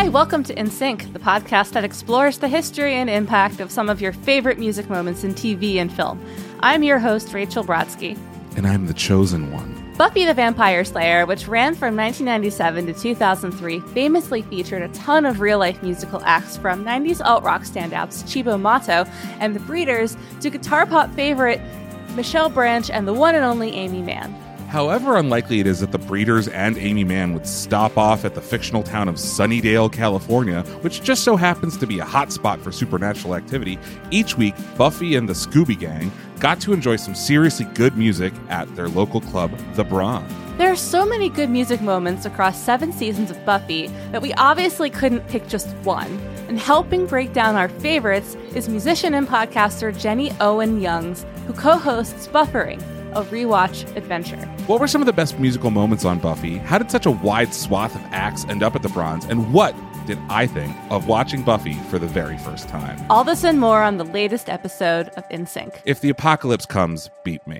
Hi, welcome to In Sync, the podcast that explores the history and impact of some of your favorite music moments in TV and film. I'm your host, Rachel Brodsky. And I'm the chosen one. Buffy the Vampire Slayer, which ran from 1997 to 2003, famously featured a ton of real-life musical acts from 90s alt-rock standouts Cibo Matto and The Breeders to guitar pop favorite Michelle Branch and the one and only Amy Mann. However unlikely it is that the Breeders and Amy Mann would stop off at the fictional town of Sunnydale, California, which just so happens to be a hotspot for supernatural activity, each week Buffy and the Scooby Gang got to enjoy some seriously good music at their local club, The Bronze. There are so many good music moments across 7 seasons of Buffy that we obviously couldn't pick just one. And helping break down our favorites is musician and podcaster Jenny Owen Youngs, who co-hosts Buffering, a rewatch adventure. What were some of the best musical moments on Buffy? How did such a wide swath of acts end up at the Bronze? And what did I think of watching Buffy for the very first time? All this and more on the latest episode of In Sync. If the apocalypse comes, beat me.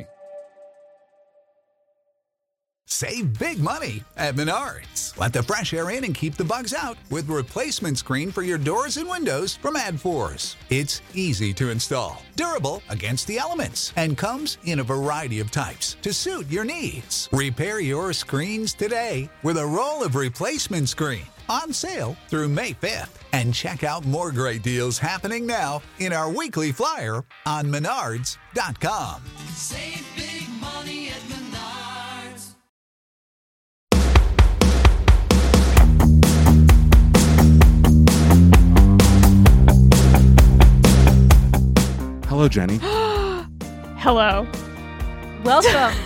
Save big money at Menards. Let the fresh air in and keep the bugs out with replacement screen for your doors and windows from AdForce. It's easy to install, durable against the elements, and comes in a variety of types to suit your needs. Repair your screens today with a roll of replacement screen on sale through May 5th. And check out more great deals happening now in our weekly flyer on Menards.com. Save big money at Menards. Hello, Jenny. Hello. Welcome.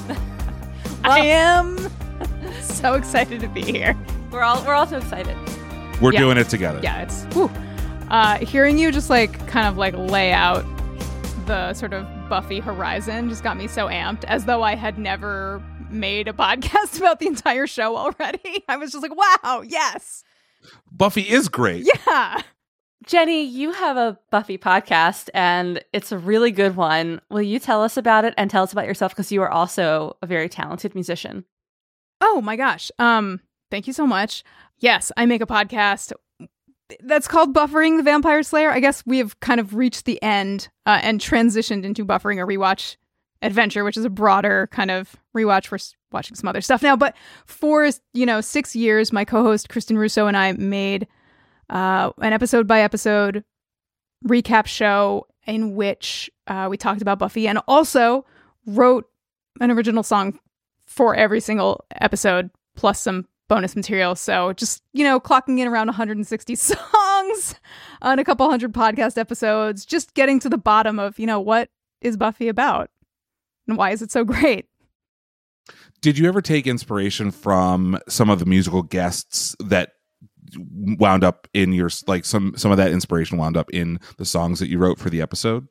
I am so excited to be here. We're all so excited. We're doing it together. Yeah, it's hearing you just kind of lay out the sort of Buffy horizon just got me so amped, as though I had never made a podcast about the entire show already. I was just like, wow, yes. Buffy is great. Yeah. Jenny, you have a Buffy podcast, and it's a really good one. Will you tell us about it and tell us about yourself, because you are also a very talented musician? Oh my gosh. Thank you so much. Yes, I make a podcast that's called Buffering the Vampire Slayer. I guess we have kind of reached the end and transitioned into Buffering a Rewatch Adventure, which is a broader kind of rewatch. We're watching some other stuff now. But for 6 years, my co-host Kristen Russo and I made an episode by episode recap show in which we talked about Buffy and also wrote an original song for every single episode, plus some bonus material. So just, clocking in around 160 songs on a couple hundred podcast episodes, just getting to the bottom of, what is Buffy about and why is it so great? Did you ever take inspiration from some of the musical guests that wound up in your, some of that inspiration wound up in the songs that you wrote for the episode?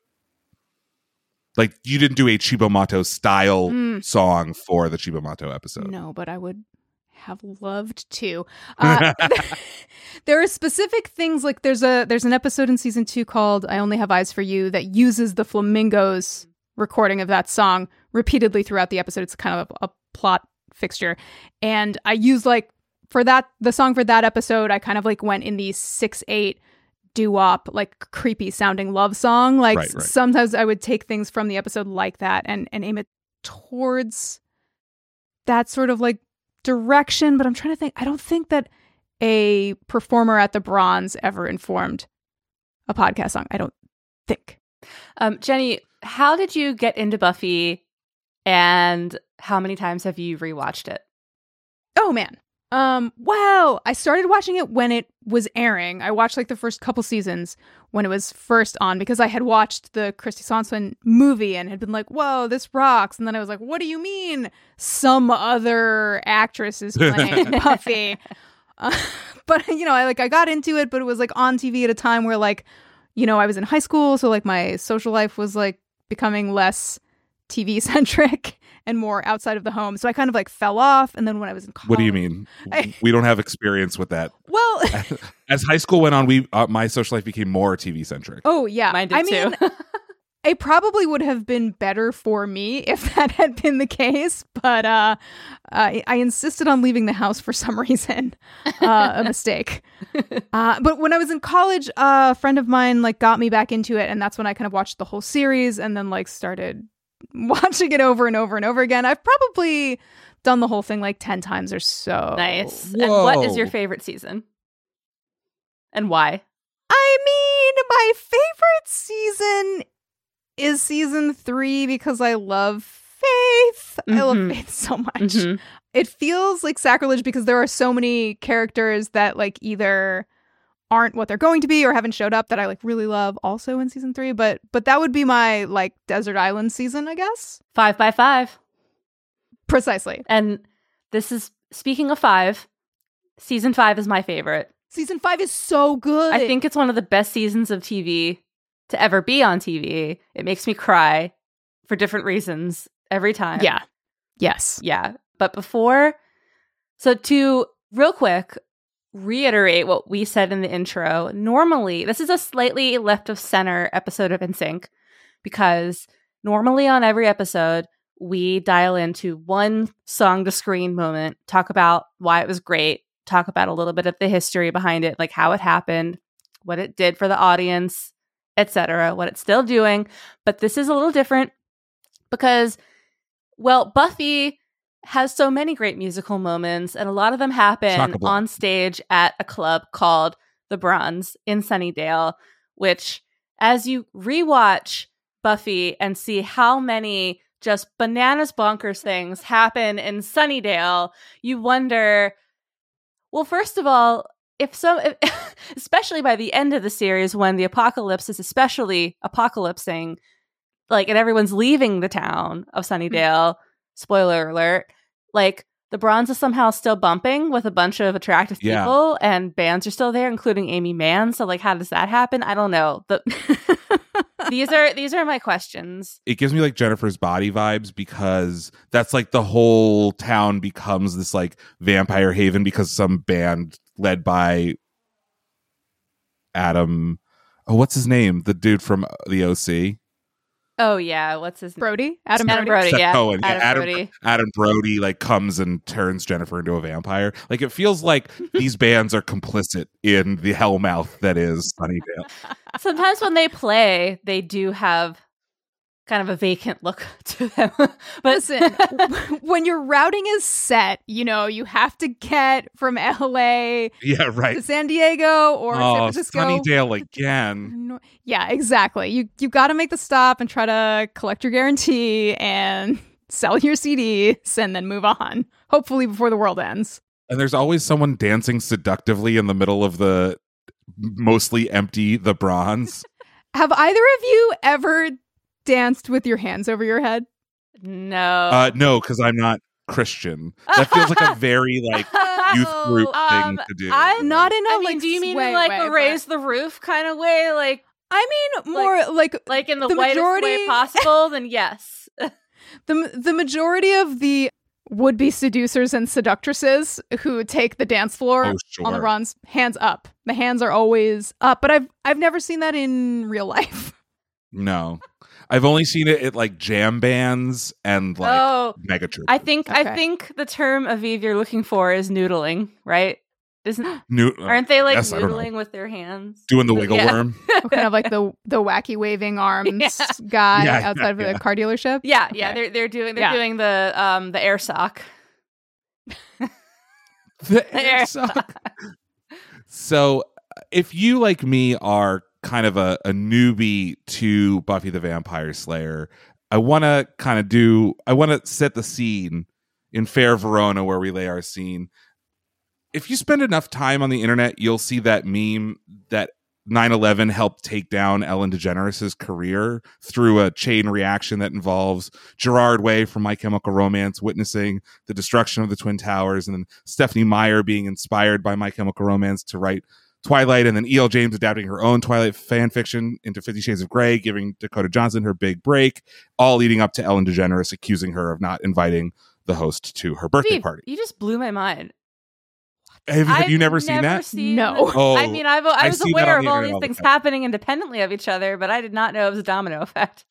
Like, you didn't do a Cibo Matto style song for the Cibo Matto episode. No, but I would have loved to. There are specific things, there's an episode in season 2 called I Only Have Eyes for You that uses the Flamingos recording of that song repeatedly throughout the episode. It's kind of a plot fixture. And I use for the song for that episode, I kind of went in the 6/8 doo-wop, creepy sounding love song. Right. Sometimes I would take things from the episode like that and aim it towards that sort of direction. But I'm trying to think. I don't think that a performer at the Bronze ever informed a podcast song. I don't think. Jenny, how did you get into Buffy, and how many times have you rewatched it? Oh man. Well, I started watching it when it was airing. I watched the first couple seasons when it was first on because I had watched the Kristy Swanson movie and had been like, whoa, this rocks. And then I was like, what do you mean some other actress is playing Buffy? But, I got into it, but it was on TV at a time where I was in high school. So my social life was becoming less TV centric and more outside of the home. So I kind of fell off. And then when I was in college... What do you mean? We don't have experience with that. Well... As high school went on, my social life became more TV centric. Oh, yeah. Mine did too. It probably would have been better for me if that had been the case, but I insisted on leaving the house for some reason. A mistake. But when I was in college, a friend of mine like got me back into it, and that's when I kind of watched the whole series and then like started watching it over and over and over again. I've probably done the whole thing like 10 times or so. Nice. Whoa. And what is your favorite season? And why? I mean, my favorite season is season 3 because I love Faith. I love Faith so much. It feels like sacrilege because there are so many characters that like either aren't what they're going to be or haven't showed up that I like really love also in season 3. But that would be my like desert island season, I guess. 5 by 5. Precisely. And this is, speaking of 5, season 5 is my favorite. Season 5 is so good. I think it's one of the best seasons of TV to ever be on TV. It makes me cry for different reasons every time. Yeah. Yes. Yeah. But before, so to real quick reiterate what we said in the intro, normally, this is a slightly left of center episode of NSYNC because normally on every episode, we dial into one song to screen moment, talk about why it was great, talk about a little bit of the history behind it, like how it happened, what it did for the audience, etc., what it's still doing. But this is a little different because, well, Buffy has so many great musical moments, and a lot of them happen Chock-a-block. on stage at a club called The Bronze in Sunnydale, which, as you rewatch Buffy and see how many just bananas bonkers things happen in Sunnydale, you wonder, well, first of all, especially by the end of the series, when the apocalypse is especially apocalypsing, like, and everyone's leaving the town of Sunnydale, spoiler alert, like, the Bronze is somehow still bumping with a bunch of attractive people, and bands are still there, including Amy Mann. So, like, how does that happen? I don't know. These are my questions. It gives me like Jennifer's Body vibes because that's like the whole town becomes this like vampire haven because some band led by Adam. Oh, what's his name? The dude from the OC. Oh yeah, what's his name? Brody? Adam Adam Brody? Brody, yeah. Cohen. Adam Brody. Adam Brody like comes and turns Jennifer into a vampire. Like it feels like these bands are complicit in the hellmouth that is Sunnydale. Sometimes when they play, they do have kind of a vacant look to them. But Listen, when your routing is set, you know, you have to get from LA Yeah, right. to San Diego or San Francisco. Sunnydale again. Yeah, exactly. You got to make the stop and try to collect your guarantee and sell your CDs and then move on. Hopefully before the world ends. And there's always someone dancing seductively in the middle of the mostly empty The Bronze. Have either of you ever danced with your hands over your head? no. No, because I'm not Christian. That feels like a very like youth group thing to do. I'm Not in a I mean, like do you mean sway in like way, a but- raise the roof kind of way? Like I mean, more like in the, the whitest majority- way possible? Then yes. the majority of the would-be seducers and seductresses who take the dance floor Oh, sure. on the runs, hands up. The hands are always up, but I've never seen that in real life. No. I've only seen it at like jam bands and like Oh, mega churches. I think Okay. the term Aviv you're looking for is noodling, right? Isn't aren't they like Yes, I don't know. noodling with their hands? Doing the wiggle Yeah. worm. Kind of like the wacky waving arms Yeah. guy Yeah, outside yeah. of the car dealership. Yeah, Okay. yeah, they're doing Yeah. the air sock. The Air air sock. So if you like me are kind of a newbie to Buffy the Vampire Slayer, I want to set the scene in Fair Verona where we lay our scene. If you spend enough time on the internet, you'll see that meme that 9/11 helped take down Ellen DeGeneres' career through a chain reaction that involves Gerard Way from My Chemical Romance witnessing the destruction of the Twin Towers, and then Stephanie Meyer being inspired by My Chemical Romance to write Twilight, and then E.L. James adapting her own Twilight fan fiction into 50 Shades of Grey, giving Dakota Johnson her big break, all leading up to Ellen DeGeneres accusing her of not inviting the host to her birthday Aviv, party. you just blew my mind. Have you never seen that? No. Oh, I mean, I I've was seen that aware on of the all internet these all the things time. happening independently of each other, but I did not know it was a domino effect.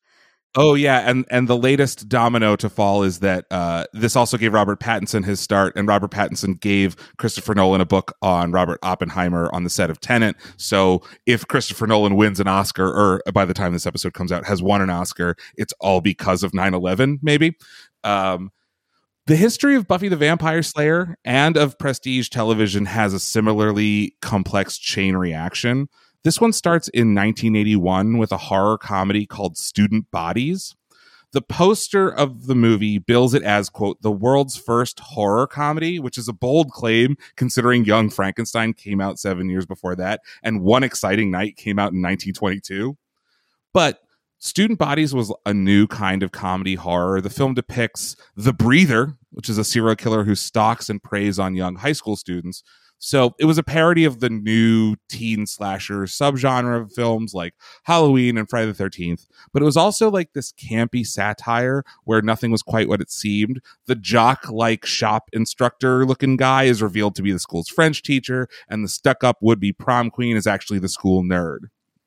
Oh yeah, and the latest domino to fall is that this also gave Robert Pattinson his start, and Robert Pattinson gave Christopher Nolan a book on Robert Oppenheimer on the set of Tenet. So if Christopher Nolan wins an Oscar, or by the time this episode comes out, has won an Oscar, it's all because of 9/11, maybe. The history of Buffy the Vampire Slayer and of prestige television has a similarly complex chain reaction. This one starts in 1981 with a horror comedy called Student Bodies. The poster of the movie bills it as, quote, the world's first horror comedy, which is a bold claim considering Young Frankenstein came out 7 years before that, and One Exciting Night came out in 1922. But Student Bodies was a new kind of comedy horror. The film depicts The Breather, which is a serial killer who stalks and preys on young high school students. So it was a parody of the new teen slasher subgenre of films like Halloween and Friday the 13th. But it was also like this campy satire where nothing was quite what it seemed. The jock-like shop instructor-looking guy is revealed to be the school's French teacher, and the stuck-up would-be prom queen is actually the school nerd.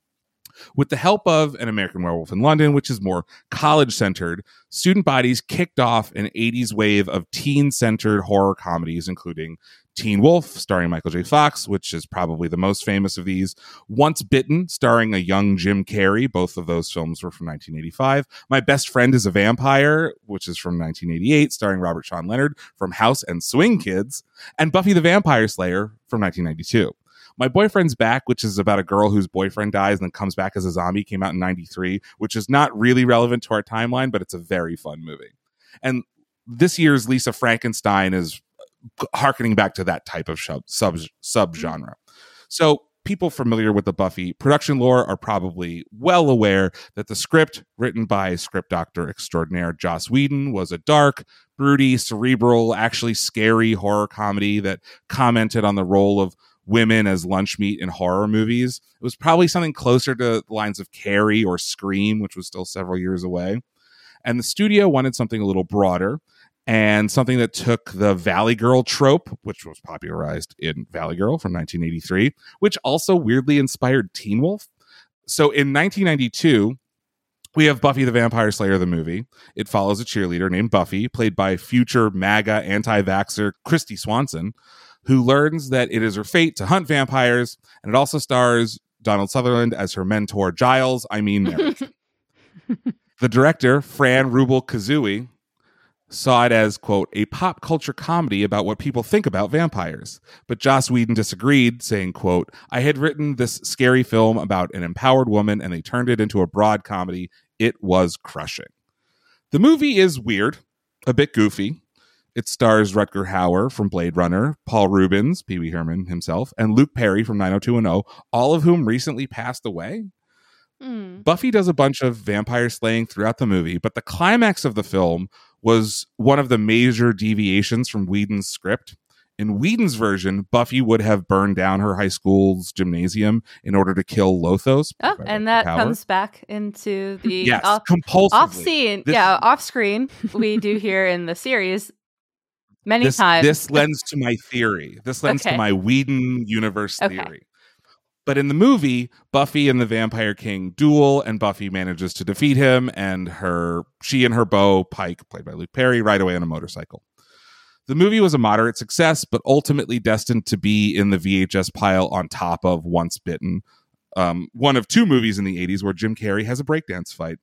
With the help of An American Werewolf in London, which is more college-centered, Student Bodies kicked off an 80s wave of teen-centered horror comedies, including Teen Wolf, starring Michael J. Fox, which is probably the most famous of these. Once Bitten, starring a young Jim Carrey. Both of those films were from 1985. My Best Friend is a Vampire, which is from 1988, starring Robert Sean Leonard from House and Swing Kids. And Buffy the Vampire Slayer from 1992. My Boyfriend's Back, which is about a girl whose boyfriend dies and then comes back as a zombie, came out in 93, which is not really relevant to our timeline, but it's a very fun movie. And this year's Lisa Frankenstein is harkening back to that type of subgenre. So people familiar with the Buffy production lore are probably well aware that the script, written by script doctor extraordinaire Joss Whedon, was a dark, broody, cerebral, actually scary horror comedy that commented on the role of women as lunch meat in horror movies. It was probably something closer to the lines of Carrie or Scream, which was still several years away. And the studio wanted something a little broader, and something that took the Valley Girl trope, which was popularized in Valley Girl from 1983, which also weirdly inspired Teen Wolf. So in 1992, we have Buffy the Vampire Slayer, the movie. It follows a cheerleader named Buffy, played by future MAGA anti-vaxxer Christy Swanson, who learns that it is her fate to hunt vampires, and it also stars Donald Sutherland as her mentor, Giles, Merrick. The director, Fran Rubel Kazooie, saw it as, quote, a pop culture comedy about what people think about vampires. But Joss Whedon disagreed, saying, quote, I had written this scary film about an empowered woman, and they turned it into a broad comedy. It was crushing. The movie is weird, a bit goofy. It stars Rutger Hauer from Blade Runner, Paul Reubens, Pee Wee Herman himself, and Luke Perry from 90210, all of whom recently passed away. Buffy does a bunch of vampire slaying throughout the movie, but the climax of the film was one of the major deviations from Whedon's script. In Whedon's version, Buffy would have burned down her high school's gymnasium in order to kill Lothos. Oh, and that comes back into the compulsively. Off-scene, off-screen, we do here in the series many times. This lends to my theory. This lends to my Whedon universe theory. But in the movie, Buffy and the Vampire King duel, and Buffy manages to defeat him, and she and her beau, Pike, played by Luke Perry, ride away on a motorcycle. The movie was a moderate success, but ultimately destined to be in the VHS pile on top of Once Bitten, one of two movies in the 80s where Jim Carrey has a breakdance fight.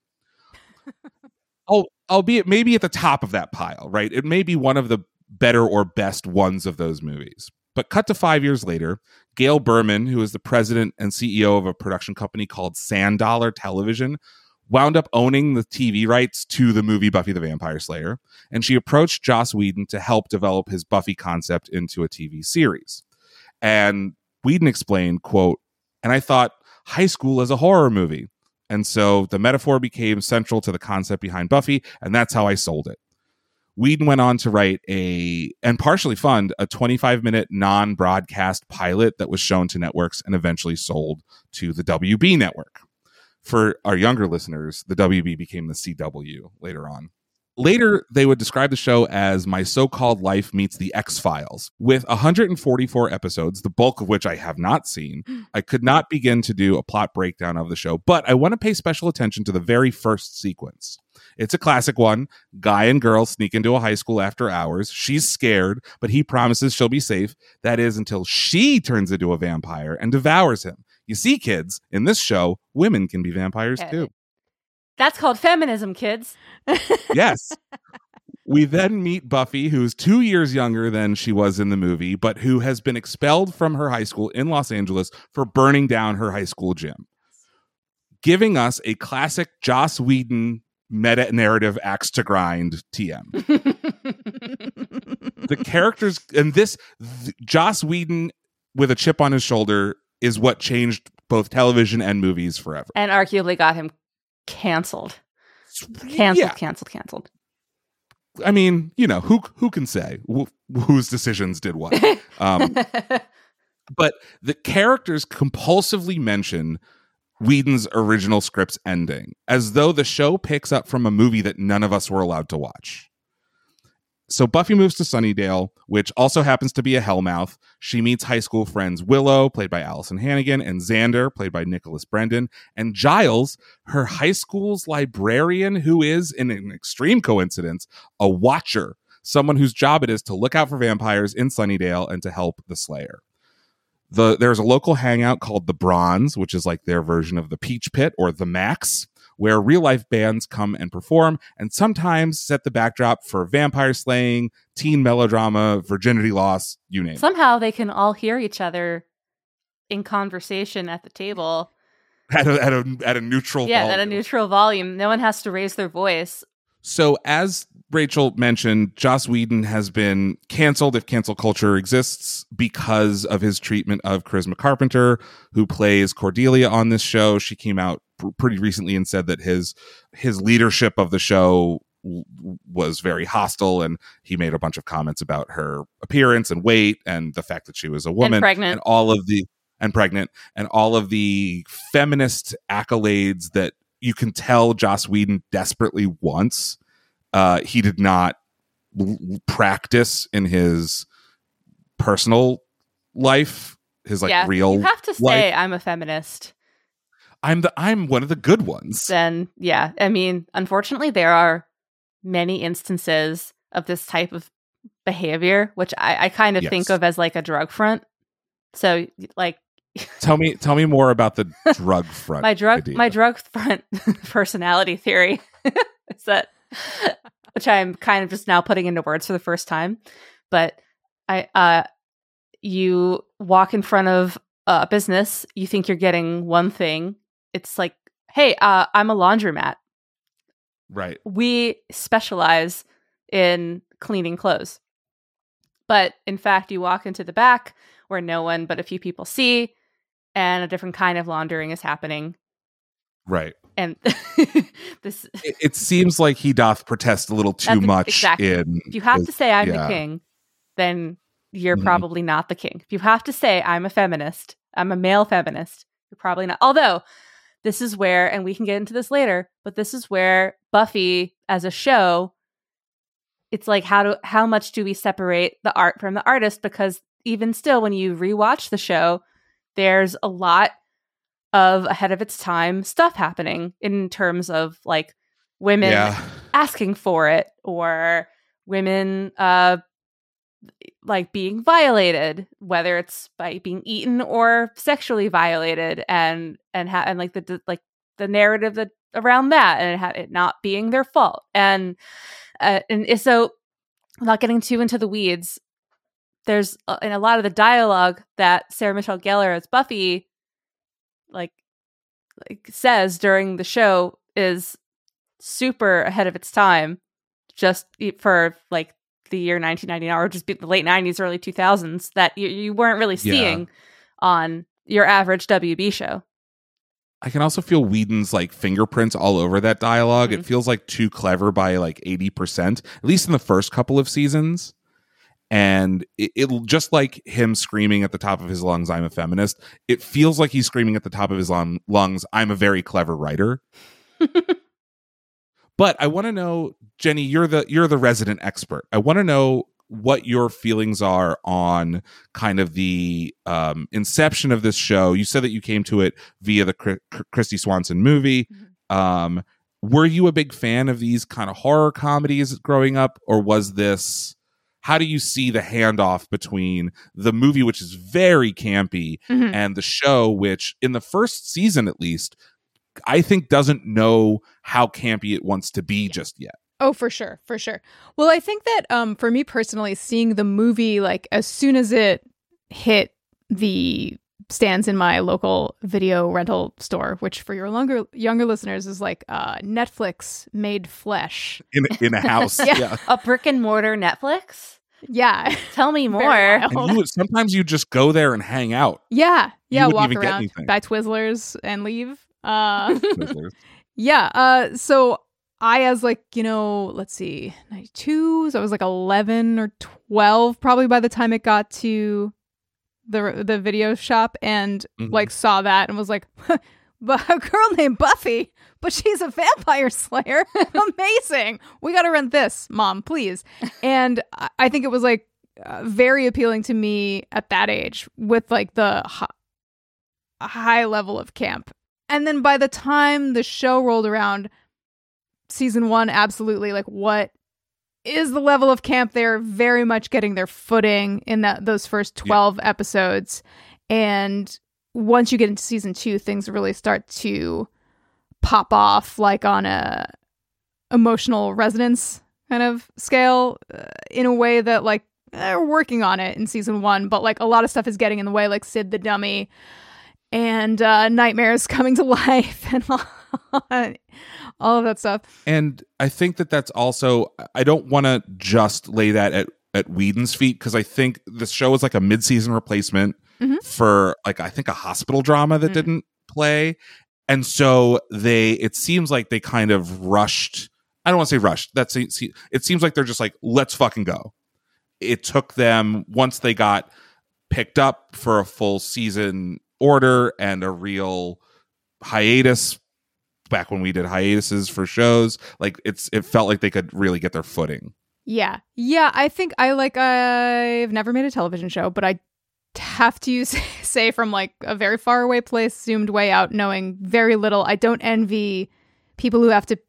Albeit maybe at the top of that pile, right? It may be one of the better or best ones of those movies. But cut to 5 years later, Gail Berman, who is the president and CEO of a production company called Sand Dollar Television, wound up owning the TV rights to the movie Buffy the Vampire Slayer, and she approached Joss Whedon to help develop his Buffy concept into a TV series. And Whedon explained, quote, and I thought high school is a horror movie. And so the metaphor became central to the concept behind Buffy, and that's how I sold it. Whedon went on to write and partially fund a 25-minute non-broadcast pilot that was shown to networks and eventually sold to the WB network. For our younger listeners, the WB became the CW later on. Later, they would describe the show as My So-Called Life Meets the X-Files. With 144 episodes, the bulk of which I have not seen, I could not begin to do a plot breakdown of the show, but I want to pay special attention to the very first sequence. It's a classic one. Guy and girl sneak into a high school after hours. She's scared, but he promises she'll be safe. That is until she turns into a vampire and devours him. You see, kids, in this show, women can be vampires too. That's called feminism, kids. Yes. We then meet Buffy, who's 2 years younger than she was in the movie, but who has been expelled from her high school in Los Angeles for burning down her high school gym, giving us a classic Joss Whedon meta-narrative axe to grind TM. The characters in this, Joss Whedon with a chip on his shoulder is what changed both television and movies forever. And arguably got him canceled. Canceled. I mean, you know, who can say whose decisions did what? But the characters compulsively mention Whedon's original script's ending, as though the show picks up from a movie that none of us were allowed to watch. So Buffy moves to Sunnydale, which also happens to be a hellmouth. She meets high school friends Willow, played by Allison Hannigan, and Xander, played by Nicholas Brendan, and Giles, her high school's librarian, who is, in an extreme coincidence, a watcher, someone whose job it is to look out for vampires in Sunnydale and to help the Slayer. There's a local hangout called the Bronze, which is like their version of the Peach Pit or the Max, where real-life bands come and perform and sometimes set the backdrop for vampire slaying, teen melodrama, virginity loss, you name it. Somehow they can all hear each other in conversation at the table. At a neutral volume. At a neutral volume. No one has to raise their voice. So as Rachel mentioned, Joss Whedon has been canceled, if cancel culture exists, because of his treatment of Charisma Carpenter, who plays Cordelia on this show. She came out pretty recently and said that his leadership of the show was very hostile, and he made a bunch of comments about her appearance and weight and the fact that she was a woman and pregnant and all of the feminist accolades that you can tell Joss Whedon desperately wants. He did not practice in his personal life, his real. You have to say life. I'm a feminist. I'm one of the good ones. Then yeah, I mean, unfortunately, there are many instances of this type of behavior, which I kind of think of as like a drug front. So like. Tell me more about the drug front. my drug front personality theory is that, which I'm kind of just now putting into words for the first time, but you walk in front of a business, you think you're getting one thing. It's like, hey, I'm a laundromat. Right. We specialize in cleaning clothes. But in fact, you walk into the back where no one but a few people see, and a different kind of laundering is happening. Right. And this it seems like he doth protest a little too much. Exactly. If you have to say I'm the king, then you're probably not the king. If you have to say I'm a feminist, I'm a male feminist, you're probably not. Although this is where, and we can get into this later, but this is where Buffy as a show, it's like how much do we separate the art from the artist? Because even still, when you rewatch the show, there's a lot of ahead of its time stuff happening in terms of like women asking for it, or women like being violated, whether it's by being eaten or sexually violated, and like the narrative that around that, and it not being their fault, and so without getting too into the weeds, there's in a lot of the dialogue that Sarah Michelle Gellar as Buffy like says during the show is super ahead of its time, just for like the year 1999 or just the late 90s, early 2000s, that you weren't really seeing on your average WB show. I can also feel Whedon's like fingerprints all over that dialogue. It feels like too clever by like 80%, at least in the first couple of seasons. And it'll just like him screaming at the top of his lungs, I'm a feminist. It feels like he's screaming at the top of his lungs, I'm a very clever writer. But I want to know, Jenny, you're the resident expert. I want to know what your feelings are on kind of the inception of this show. You said that you came to it via the Christy Swanson movie. Were you a big fan of these kind of horror comedies growing up, or was this? How do you see the handoff between the movie, which is very campy, and the show, which in the first season at least, I think doesn't know how campy it wants to be just yet? Oh, for sure. For sure. Well, I think that for me personally, seeing the movie, like as soon as it hit the stands in my local video rental store, which for your younger listeners is like Netflix made flesh. In a house. Yeah. A brick and mortar Netflix? Yeah. Tell me more. And sometimes you just go there and hang out. Yeah. Yeah. You wouldn't Walk even get around, anything. buy Twizzlers and leave. Twizzlers. Yeah. So I, as like, let's see, 92. So I was like 11 or 12 probably by the time it got to the video shop, and like saw that and was like, but a girl named Buffy, but she's a vampire slayer. Amazing. We got to rent this, Mom, please. And I think it was like very appealing to me at that age with like the high level of camp. And then by the time the show rolled around, season 1, absolutely, like what is the level of camp? They're very much getting their footing in those first 12 episodes. And once you get into season 2, things really start to pop off, like on a emotional resonance kind of scale, in a way that like they're working on it in season 1, but like a lot of stuff is getting in the way, like Sid the Dummy and nightmares coming to life and all of that stuff. And I think that's also, I don't want to just lay that at Whedon's feet, because I think the show is like a mid-season replacement for like, I think a hospital drama that didn't play. And so it seems like they kind of rushed. I don't want to say rushed. It seems like they're just like, let's fucking go. It took them, once they got picked up for a full season order and a real hiatus, back when we did hiatuses for shows, like it felt like they could really get their footing. Yeah. I think I've never made a television show, but I have to say, from like a very far away place, zoomed way out, knowing very little, I don't envy people who have to.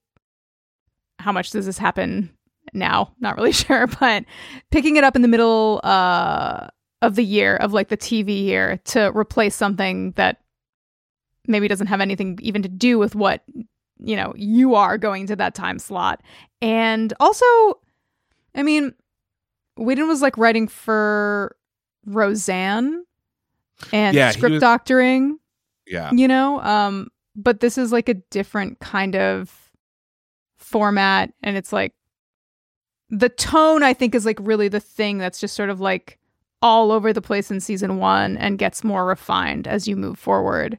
How much does this happen now? Not really sure, but picking it up in the middle of the year, of like the TV year, to replace something that maybe doesn't have anything even to do with what you are going to that time slot. And also, I mean, Whedon was like writing for Roseanne and script doctoring. Yeah. But this is like a different kind of format, and it's like the tone, I think, is like really the thing that's just sort of like all over the place in season 1 and gets more refined as you move forward.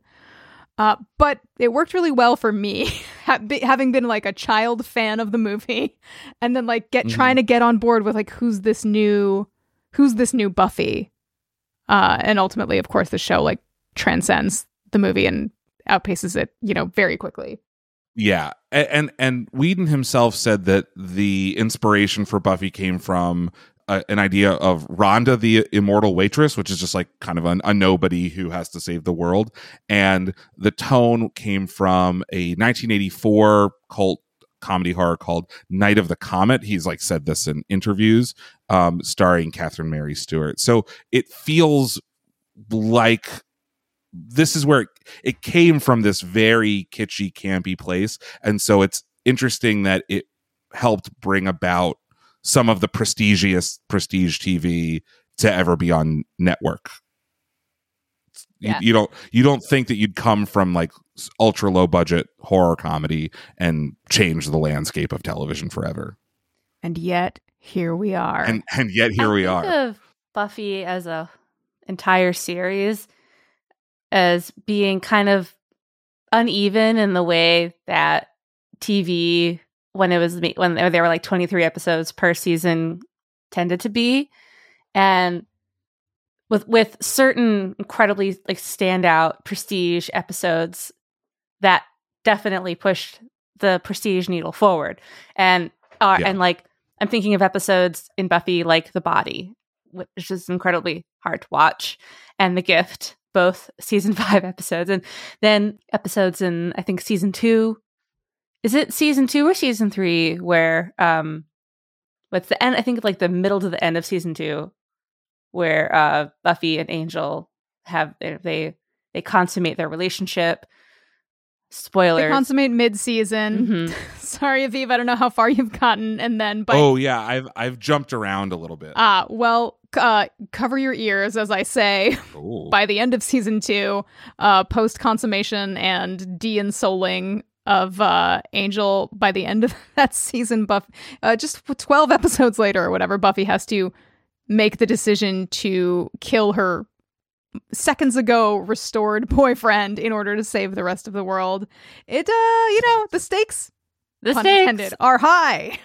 But it worked really well for me, having been like a child fan of the movie, and then like trying to get on board with like who's this new Buffy, and ultimately, of course, the show like transcends the movie and outpaces it, very quickly. Yeah, and Whedon himself said that the inspiration for Buffy came from an idea of Rhonda, the immortal waitress, which is just like kind of a nobody who has to save the world. And the tone came from a 1984 cult comedy horror called Night of the Comet. He's like said this in interviews, starring Catherine Mary Stewart. So it feels like this is where it came from, this very kitschy, campy place. And so it's interesting that it helped bring about some of the prestige TV to ever be on network. Yeah. You don't think that you'd come from like ultra low budget horror comedy and change the landscape of television forever. And yet here we are. And yet here we are. I think of Buffy as a entire series as being kind of uneven in the way that TV, when there were like 23 episodes per season, tended to be, and with certain incredibly like standout prestige episodes that definitely pushed the prestige needle forward. And and like I'm thinking of episodes in Buffy like The Body, which is incredibly hard to watch, and The Gift, both season 5 episodes, and then episodes in I think season 2. Is it season 2 or season 3 where what's the end? I think like the middle to the end of season 2, where Buffy and Angel have they consummate their relationship. Spoilers. They consummate mid-season. Mm-hmm. Sorry, Aviv, I don't know how far you've gotten, and then Oh yeah, I've jumped around a little bit. Well, cover your ears, as I say. Ooh. By the end of season 2, post-consummation and de-ensouling of Angel, by the end of that season, just 12 episodes later or whatever, Buffy has to make the decision to kill her seconds ago restored boyfriend in order to save the rest of the world. It the stakes, pun intended, are high.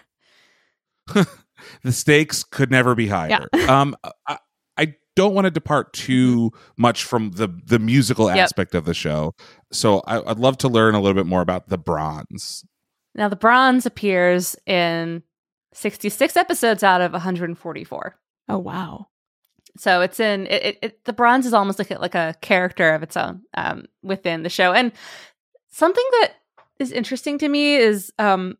The stakes could never be higher. Yeah. I don't want to depart too much from the musical aspect of the show, so I'd love to learn a little bit more about the Bronze. Now, the Bronze appears in 66 episodes out of 144. Oh wow! So it's in the Bronze is almost like a character of its own within the show. And something that is interesting to me is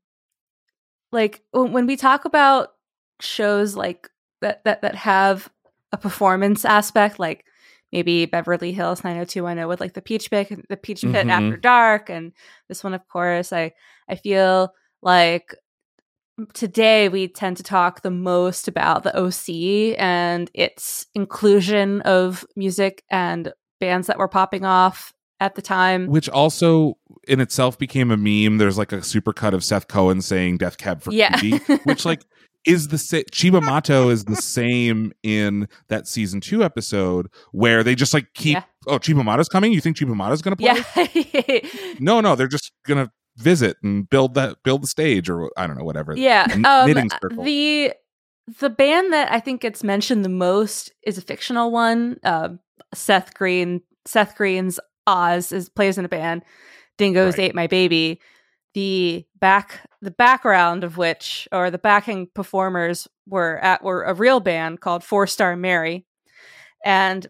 like when we talk about shows like that have a performance aspect, like maybe Beverly Hills 90210 with like the Peach Pit After Dark, and this one, of course, I feel like today we tend to talk the most about the OC and its inclusion of music and bands that were popping off at the time, which also in itself became a meme. There's like a supercut of Seth Cohen saying "Death Cab for Cutie," which like is Chiba Mato is the same in that season 2 episode where they just like keep Chiba Mato's coming. You think Chiba Mato's gonna play? No, they're just gonna visit and build the stage, or I don't know, whatever. Knitting circle. The band that I think gets mentioned the most is a fictional one. Seth Green's Oz plays in a band. Dingoes Ate My Baby. The background of which, or the backing performers were a real band called 4-Star Mary. And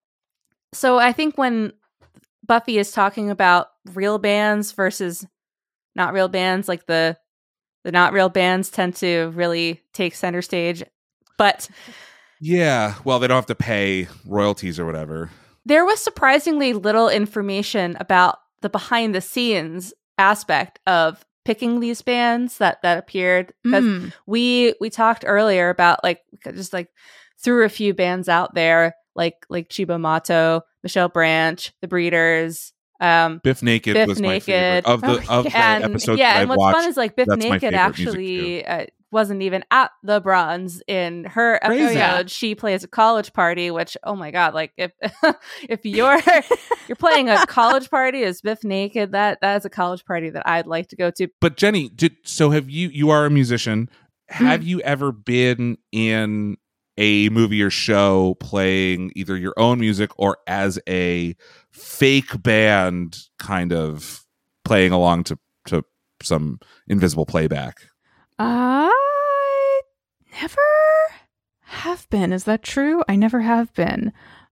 so I think when Buffy is talking about real bands versus not real bands, like the not real bands tend to really take center stage. But yeah, well, they don't have to pay royalties or whatever. There was surprisingly little information about the behind the scenes aspect of picking these bands that appeared, because we talked earlier about like just like threw a few bands out there like Chiba Mato, Michelle Branch, The Breeders, Biff Naked was my favorite of the episodes that and I've what's watched. fun is like Biff Naked actually wasn't even at the Bronze in her episode. Yeah. She plays a college party, which, oh my god, like if if you're playing a college party as Biff Naked, that is a college party that I'd like to go to. But Jenny, you are a musician. Have you ever been in a movie or show playing either your own music or as a fake band, kind of playing along to some invisible playback? I never have been. Is that true? I never have been.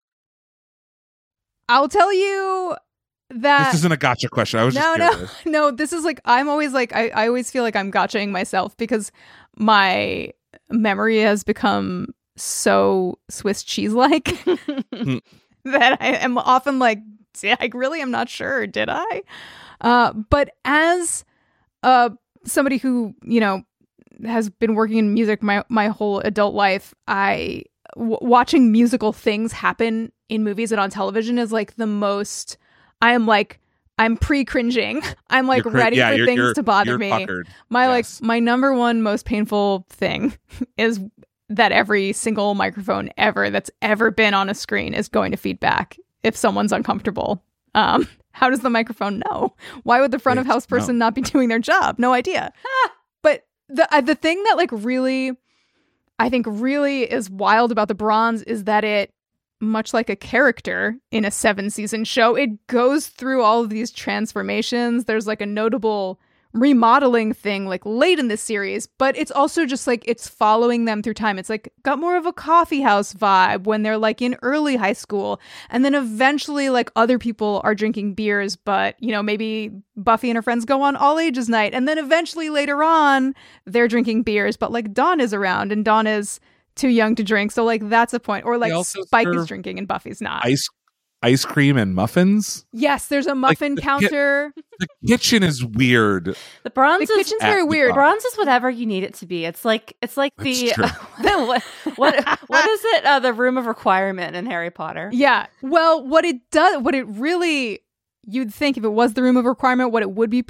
I'll tell you that this isn't a gotcha question. I was just curious. No. This is like, I'm always like, I always feel like I'm gotchaing myself because my memory has become so Swiss cheese-like that I am often like, I really am not sure. Did I? But as somebody who, has been working in music my whole adult life, watching musical things happen in movies and on television is like the most. I'm pre-cringing. I'm like ready for things to bother me. Puckered. My number one most painful thing is that every single microphone that's ever been on a screen is going to feedback if someone's uncomfortable. How does the microphone know? Why would the front of house person not be doing their job? No idea. But the thing that like really, I think really is wild about the Bronze is that it, much like a character in a 7-season show, it goes through all of these transformations. There's like a notable remodeling thing like late in this series, but it's also just like it's following them through time. It's like got more of a coffee house vibe when they're like in early high school, and then eventually like other people are drinking beers, but you know, maybe Buffy and her friends go on all ages night, and then eventually later on they're drinking beers, but like Dawn is around and Dawn is too young to drink, so like that's a point. Or like Spike is drinking and Buffy's not. Ice cream and muffins. Yes, there's a muffin counter. The kitchen is weird. The bronze The kitchen's very weird. Bronze is whatever you need it to be. It's like That's the true. what is it? The room of requirement in Harry Potter. Yeah. Well, what it really, you'd think if it was the room of requirement, what it would be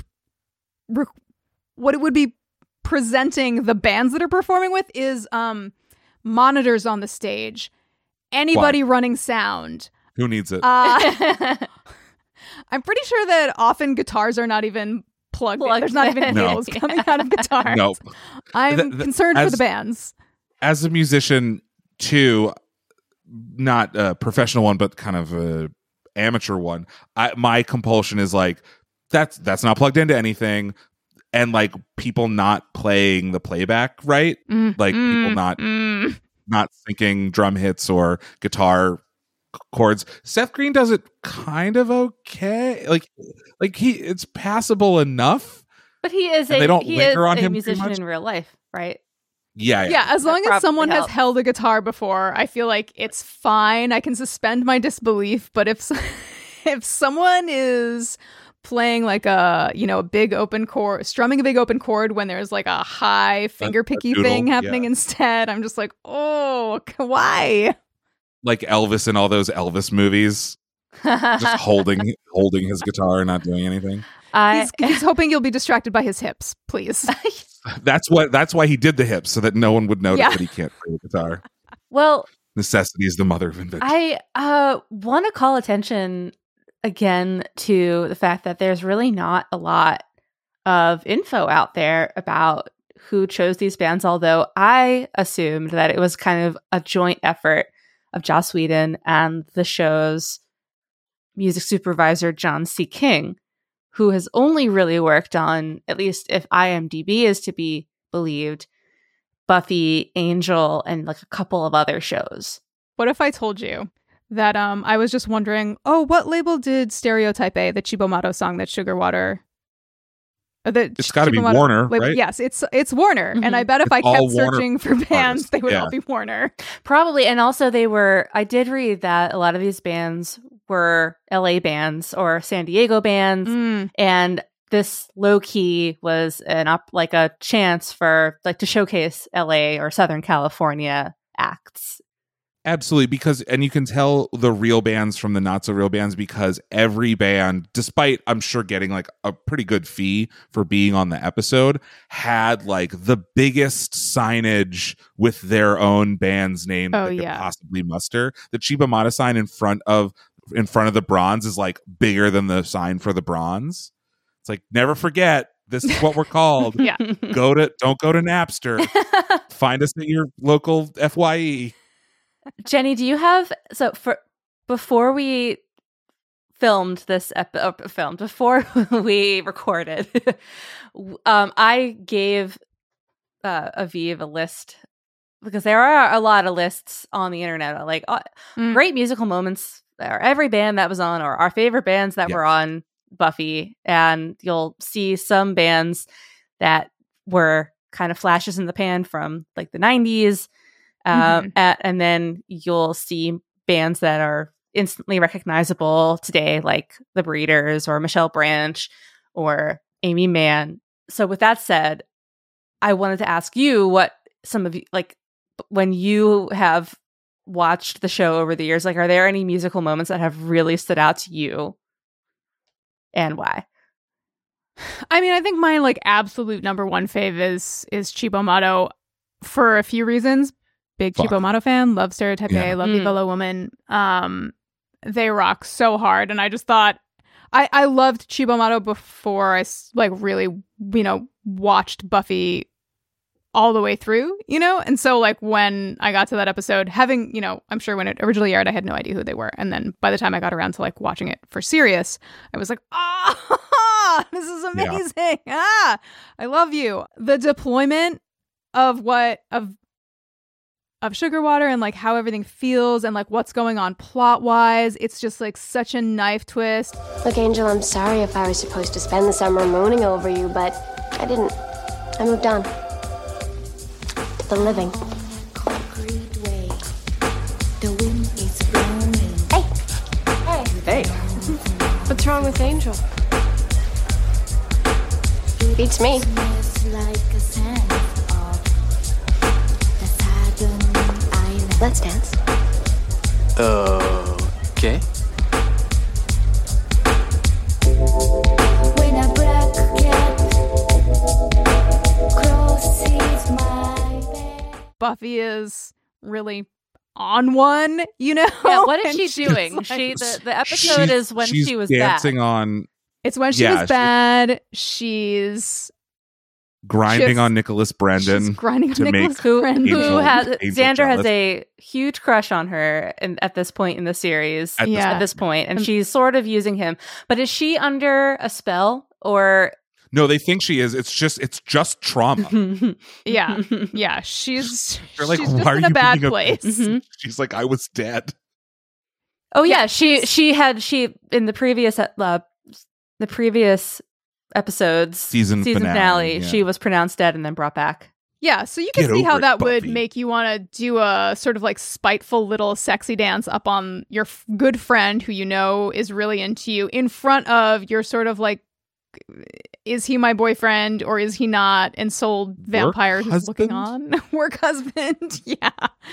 presenting the bands that are performing with is monitors on the stage, anybody running sound. Who needs it? I'm pretty sure that often guitars are not even plugged in. There's not even needles coming out of guitars. No. I'm concerned for the bands. As a musician, too, not a professional one, but kind of a amateur one, my compulsion is like, that's not plugged into anything. And like people not playing the playback right. Like people not syncing drum hits or guitar chords. Seth Green does it kind of okay. Like it's passable enough. But he is a musician in real life, right? Yeah. As long as someone has held a guitar before, I feel like it's fine. I can suspend my disbelief. But if someone is playing like a big open chord, strumming a big open chord when there's like a high finger picky thing happening instead, I'm just like, oh, why? Like Elvis in all those Elvis movies, just holding his guitar and not doing anything. He's hoping you'll be distracted by his hips, please. That's why he did the hips, so that no one would notice that he can't play the guitar. Well, necessity is the mother of invention. I want to call attention again to the fact that there's really not a lot of info out there about who chose these bands, although I assumed that it was kind of a joint effort of Joss Whedon and the show's music supervisor, John C. King, who has only really worked on, at least if IMDb is to be believed, Buffy, Angel, and like a couple of other shows. What if I told you that I was just wondering, what label did Stereotype A, the Chibo Mato song that Sugar Water... It's got to be Warner, right? Yes, it's Warner. And I bet if I kept searching for bands, they would all be Warner. Probably. And also I did read that a lot of these bands were LA bands or San Diego bands. And this low key was like a chance for like to showcase LA or Southern California acts. Absolutely, and you can tell the real bands from the not so real bands because every band, despite I'm sure getting like a pretty good fee for being on the episode, had like the biggest signage with their own band's name that they could possibly muster. The Chiba Mata sign in front of the bronze is like bigger than the sign for the bronze. It's like, never forget, this is what we're called. Don't go to Napster. Find us at your local FYE. Jenny, do you have before we filmed this before we recorded, I gave Aviv a list because there are a lot of lists on the internet, like great musical moments or every band that was on, or our favorite bands that were on Buffy, and you'll see some bands that were kind of flashes in the pan from like the 90s. And then you'll see bands that are instantly recognizable today, like The Breeders or Michelle Branch or Amy Mann. So with that said, I wanted to ask you what some of you, like when you have watched the show over the years, like are there any musical moments that have really stood out to you and why? I mean, I think my like absolute number one fave is Chibo Mato for a few reasons. Big Chibo Mato fan, love Stereotype A, love Viva La Woman. They rock so hard, and I just thought I loved Chibo Mato before I like really watched Buffy all the way through, and so like when I got to that episode, having I'm sure when it originally aired, I had no idea who they were, and then by the time I got around to like watching it for serious, I was like, this is amazing. Ah, I love you. The deployment of Sugar Water and like how everything feels and like what's going on plot wise, it's just like such a knife twist. Look, Angel, I'm sorry if I was supposed to spend the summer mooning over you, but I didn't. I moved on to the living. Hey. What's wrong with Angel? Beats me. Let's dance. Okay. When a black cat crosses my bed. Buffy is really on one, you know? Yeah, what is And she she's doing? like- The episode is when she's she was dancing bad. on, It's when she Yeah, was she- bad. She's grinding She's- on Nicholas Brendan. she's grinding on to Nicholas make Who Brendan. Angel- has Angel Xander has jealous. a huge crush on her at this point in the series. At this Yeah. At this point, and she's sort of using him. But is she under a spell or? No, they think she is. It's just trauma. Yeah. Yeah, she's They're like, she's why just are in a you bad being a- place. Mhm. She's like, I was dead. Oh yeah, Yeah. she in the previous episodes Season finale, finale, yeah. she was pronounced dead and then brought back. Yeah, so you can Get see how over it, that would Buffy. make you want to do a sort of like spiteful little sexy dance up on your good friend who you know is really into you in front of your sort of like, is he my boyfriend or is he not? And soul vampire who's looking on. Work husband. Yeah.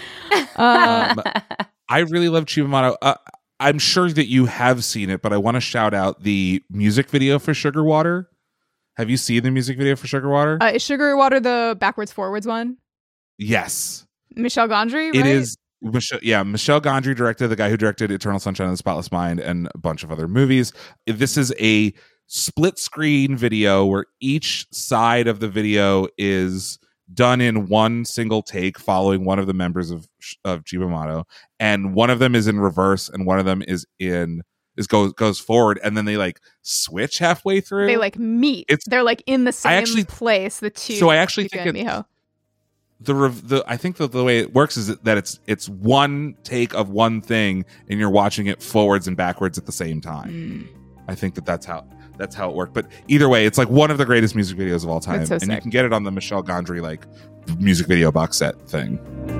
I really love Chibamato. I'm sure that you have seen it, but I want to shout out the music video for Sugar Water. Have you seen the music video for Sugar Water? Is Sugar Water the backwards forwards one? Yes. Michelle Gondry, right? It is. Michelle Gondry directed, the guy who directed Eternal Sunshine of the Spotless Mind and a bunch of other movies. This is a split screen video where each side of the video is done in one single take following one of the members of Chibamato, and one of them is in reverse and one of them goes forward, and then they like switch halfway through. They like meet. They're like in the same place, the two. So I actually Yuka think and Miho. I think that the way it works is that it's one take of one thing and you're watching it forwards and backwards at the same time. I think that's how it worked. But either way, it's like one of the greatest music videos of all time. It's so and you sick. can get it on the Michelle Gondry like music video box set thing.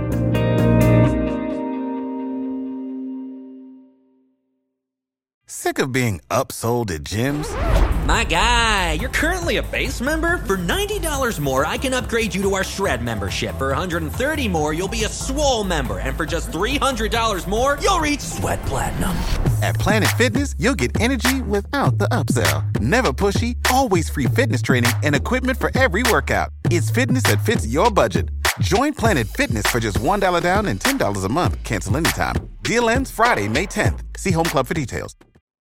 Sick of being upsold at gyms? My guy, you're currently a base member? For $90 more, I can upgrade you to our Shred membership. For $130 more, you'll be a Swole member. And for just $300 more, you'll reach Sweat Platinum. At Planet Fitness, you'll get energy without the upsell. Never pushy, always free fitness training and equipment for every workout. It's fitness that fits your budget. Join Planet Fitness for just $1 down and $10 a month. Cancel anytime. Deal ends Friday, May 10th. See Home Club for details.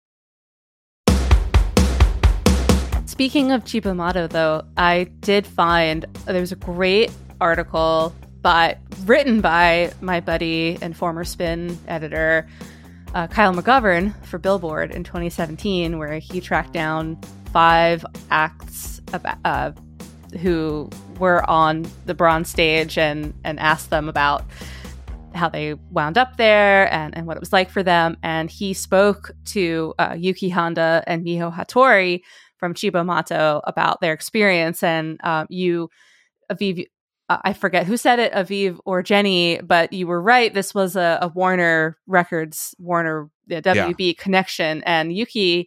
Speaking of Chibamato, though, I did find there's a great article written by my buddy and former Spin editor, Kyle McGovern, for Billboard in 2017, where he tracked down 5 acts who were on the bronze stage and asked them about how they wound up there and what it was like for them. And he spoke to Yuki Honda and Miho Hattori from Chibamato about their experience. And Aviv, I forget who said it, Aviv or Jenny, but you were right. This was a Warner Records, WB connection. And Yuka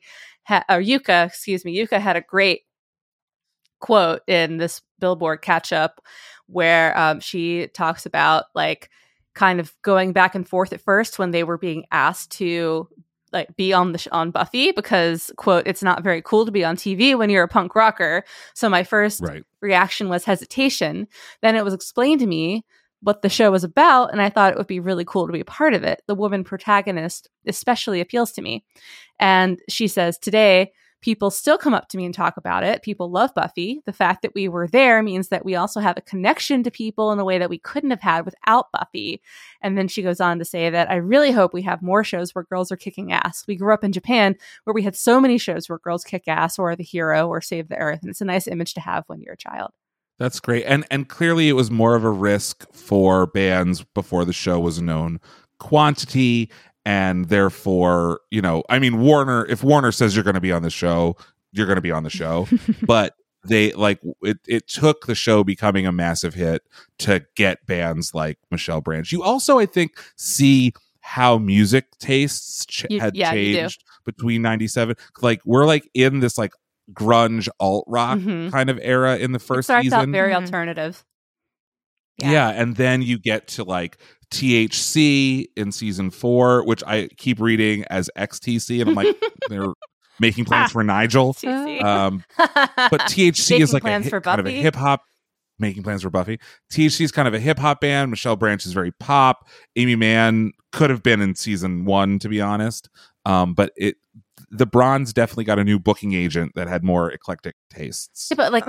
had a great quote in this Billboard catch up where she talks about like kind of going back and forth at first when they were being asked to like be on Buffy because, quote, it's not very cool to be on TV when you're a punk rocker. So my first reaction was hesitation. Then it was explained to me what the show was about, and I thought it would be really cool to be a part of it. The woman protagonist especially appeals to me. And she says, today, people still come up to me and talk about it. People love Buffy. The fact that we were there means that we also have a connection to people in a way that we couldn't have had without Buffy. And then she goes on to say that I really hope we have more shows where girls are kicking ass. We grew up in Japan where we had so many shows where girls kick ass or are the hero or save the earth. And it's a nice image to have when you're a child. That's great. And clearly it was more of a risk for bands before the show was a known quantity. And therefore, you know, I mean, if Warner says you're going to be on the show, you're going to be on the show. But they it took the show becoming a massive hit to get bands like Michelle Branch. You also, I think, see how music tastes had changed between 97. Like, we're like in this like grunge alt rock kind of era in the first season. It starts out very alternative. Yeah, and then you get to like THC in season 4, which I keep reading as XTC, and I'm like, they're making plans for Nigel. But THC Making is like plans for kind of a Buffy? hip hop. Making plans for Buffy. THC is kind of a hip hop band. Michelle Branch is very pop. Amy Mann could have been in season 1, to be honest. But the Bronze definitely got a new booking agent that had more eclectic tastes. Yeah, but like,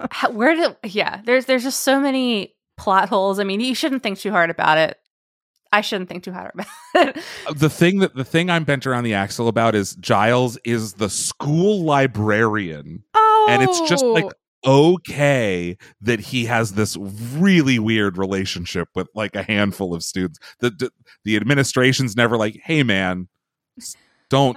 there's just so many plot holes. I mean, you shouldn't think too hard about it. I shouldn't think too hard about it. The thing I'm bent around the axle about is Giles is the school librarian. Oh, And it's just like okay that he has this really weird relationship with like a handful of students. The administration's never like, hey man, don't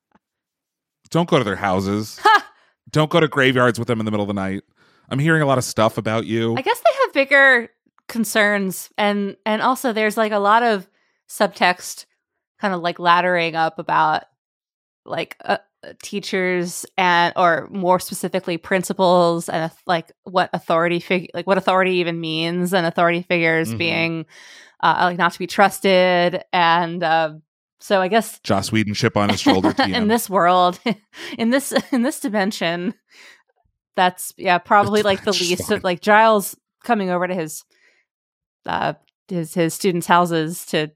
go to their houses. Don't go to graveyards with them in the middle of the night. I'm hearing a lot of stuff about you. I guess they have bigger concerns, and also there's like a lot of subtext kind of like laddering up about like teachers and, or more specifically principals, and like what authority even means, and authority figures being like not to be trusted. And so I guess Joss Whedon chip on his shoulder in this world, in this dimension, that's probably like the least of, like Giles coming over to his students' houses to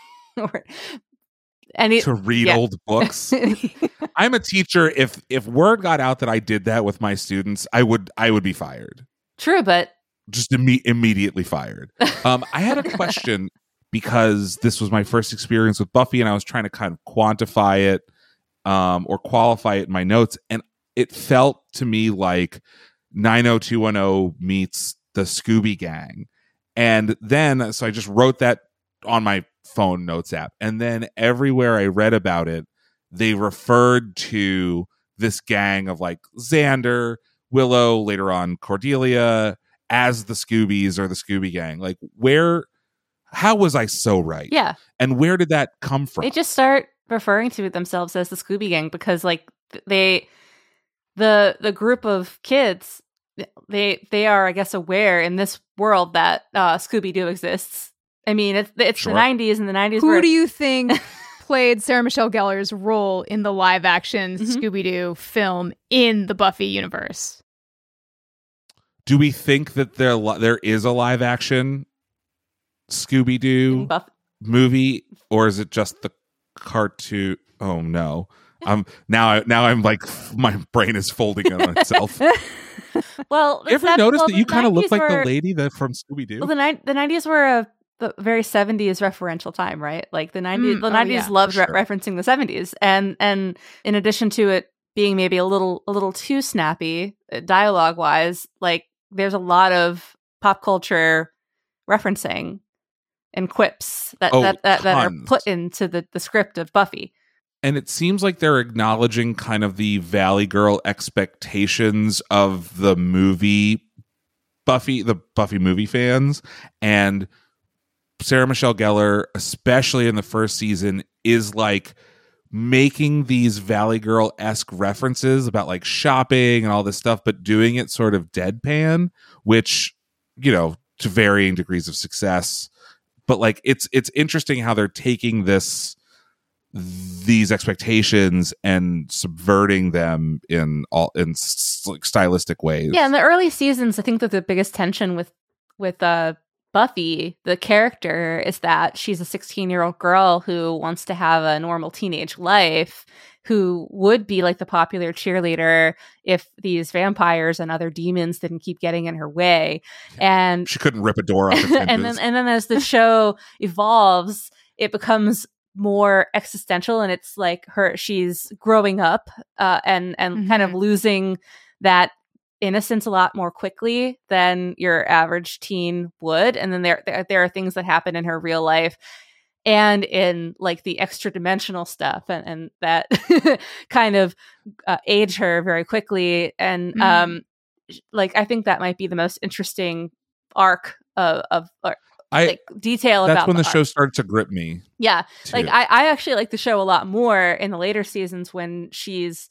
read old books. I'm a teacher. If word got out that I did that with my students, I would be fired. True, but just immediately fired. I had a question because this was my first experience with Buffy, and I was trying to kind of quantify it or qualify it in my notes, and it felt to me like 90210 meets the Scooby Gang. And then, so I just wrote that on my phone notes app. And then everywhere I read about it, they referred to this gang of like Xander, Willow, later on Cordelia, as the Scoobies or the Scooby Gang. Like, how was I so right? Yeah. And where did that come from? They just start referring to themselves as the Scooby Gang because like the group of kids, they are, I guess, aware in this world that Scooby-Doo exists. I mean, it's Sure. the 90s, and the 90s Who were... do you think played Sarah Michelle Gellar's role in the live-action Scooby-Doo film in the Buffy universe? Do we think that there is a live-action Scooby-Doo movie, or is it just the cartoon? Oh no! Now I'm like, my brain is folding on itself. Well, you ever noticed that you kind of look like were, the lady that from Scooby-Doo? Well, the 90s were a very 70s referential time, right? Like the 90s loved referencing the 70s, and in addition to it being maybe a little too snappy dialogue wise, like there's a lot of pop culture referencing and quips that are put into the script of Buffy. And it seems like they're acknowledging kind of the Valley Girl expectations of the movie Buffy, the Buffy movie fans. And Sarah Michelle Gellar, especially in the first season, is like making these Valley Girl-esque references about like shopping and all this stuff, but doing it sort of deadpan, which, you know, to varying degrees of success. But like it's interesting how they're taking these expectations and subverting them in stylistic ways. Yeah, in the early seasons, I think that the biggest tension with Buffy, the character, is that she's a 16-year-old girl who wants to have a normal teenage life, who would be like the popular cheerleader if these vampires and other demons didn't keep getting in her way. And She couldn't rip a door off her and then as the show evolves, it becomes more existential, and it's like she's growing up and kind of losing that innocence a lot more quickly than your average teen would. And then there are things that happen in her real life and in like the extra dimensional stuff and that kind of age her very quickly. And like I think that might be the most interesting arc of detail that's about when the arc. show started to grip me. Yeah. too. Like I actually like the show a lot more in the later seasons when she's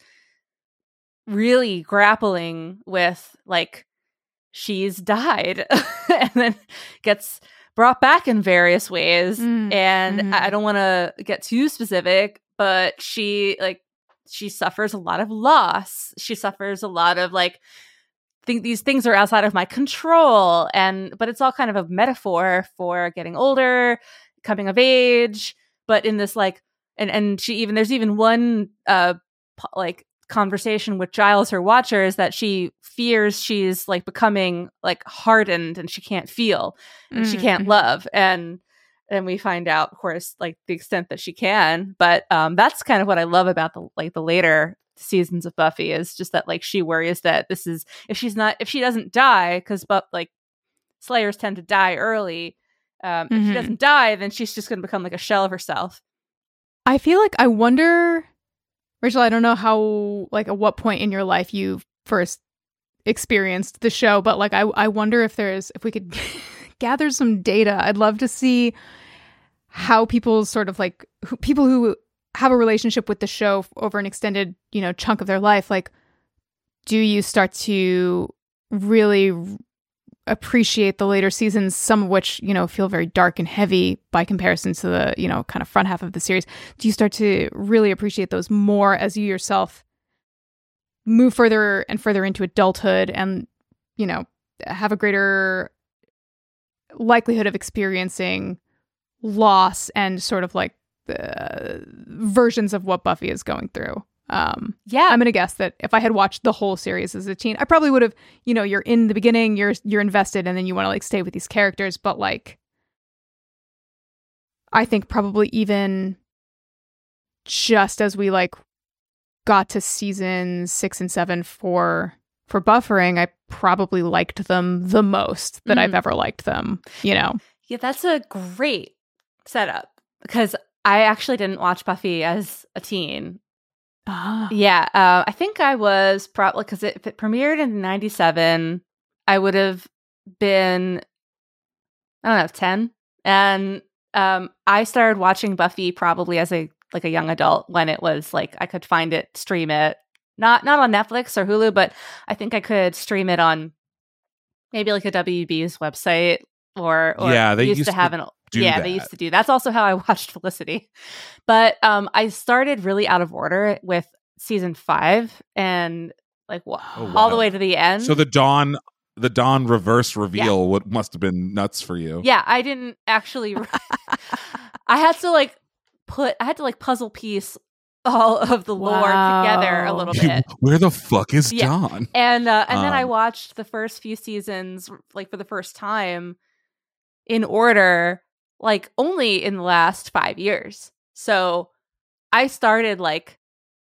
really grappling with like she's died and then gets brought back in various ways. And I don't want to get too specific, but she suffers a lot of loss. She suffers a lot of like these things are outside of my control, but it's all kind of a metaphor for getting older, coming of age. But in this like, and there's even one like conversation with Giles, her watcher, is that she fears she's like becoming like hardened and she can't feel and she can't love. And we find out, of course, like the extent that she can. But that's kind of what I love about the later seasons of Buffy, is just that like she worries that this is if she doesn't die, because like Slayers tend to die early. If she doesn't die, then she's just going to become like a shell of herself. I feel like I wonder, Rachel, I don't know how, like, at what point in your life you first experienced the show, but like I wonder if we could gather some data. I'd love to see how people sort of like people who have a relationship with the show over an extended, chunk of their life, like, do you start to really appreciate the later seasons, some of which, feel very dark and heavy by comparison to the, kind of front half of the series? Do you start to really appreciate those more as you yourself move further and further into adulthood and, have a greater likelihood of experiencing loss and sort of like versions of what Buffy is going through? I'm going to guess that if I had watched the whole series as a teen, I probably would have, you're in the beginning, you're invested, and then you want to like stay with these characters. But like, I think probably even just as we like got to season 6 and 7 for buffering, I probably liked them the most that I've ever liked them, Yeah, that's a great setup, because I actually didn't watch Buffy as a teen. Yeah, I think I was probably, because if it premiered in 97, I would have been, I don't know, 10. And I started watching Buffy probably as a young adult, when it was like I could find it, stream it, not on Netflix or Hulu, but I think I could stream it on maybe like a WB's website or they used to have they used to do. That's also how I watched Felicity. But I started really out of order with season 5 and like all the way to the end. So the Dawn reverse reveal must have been nuts for you. Yeah, I didn't actually. I had to puzzle piece all of the lore together a little bit. Where the fuck is Dawn? And then I watched the first few seasons like for the first time in order, like only in the last 5 years. So I started like,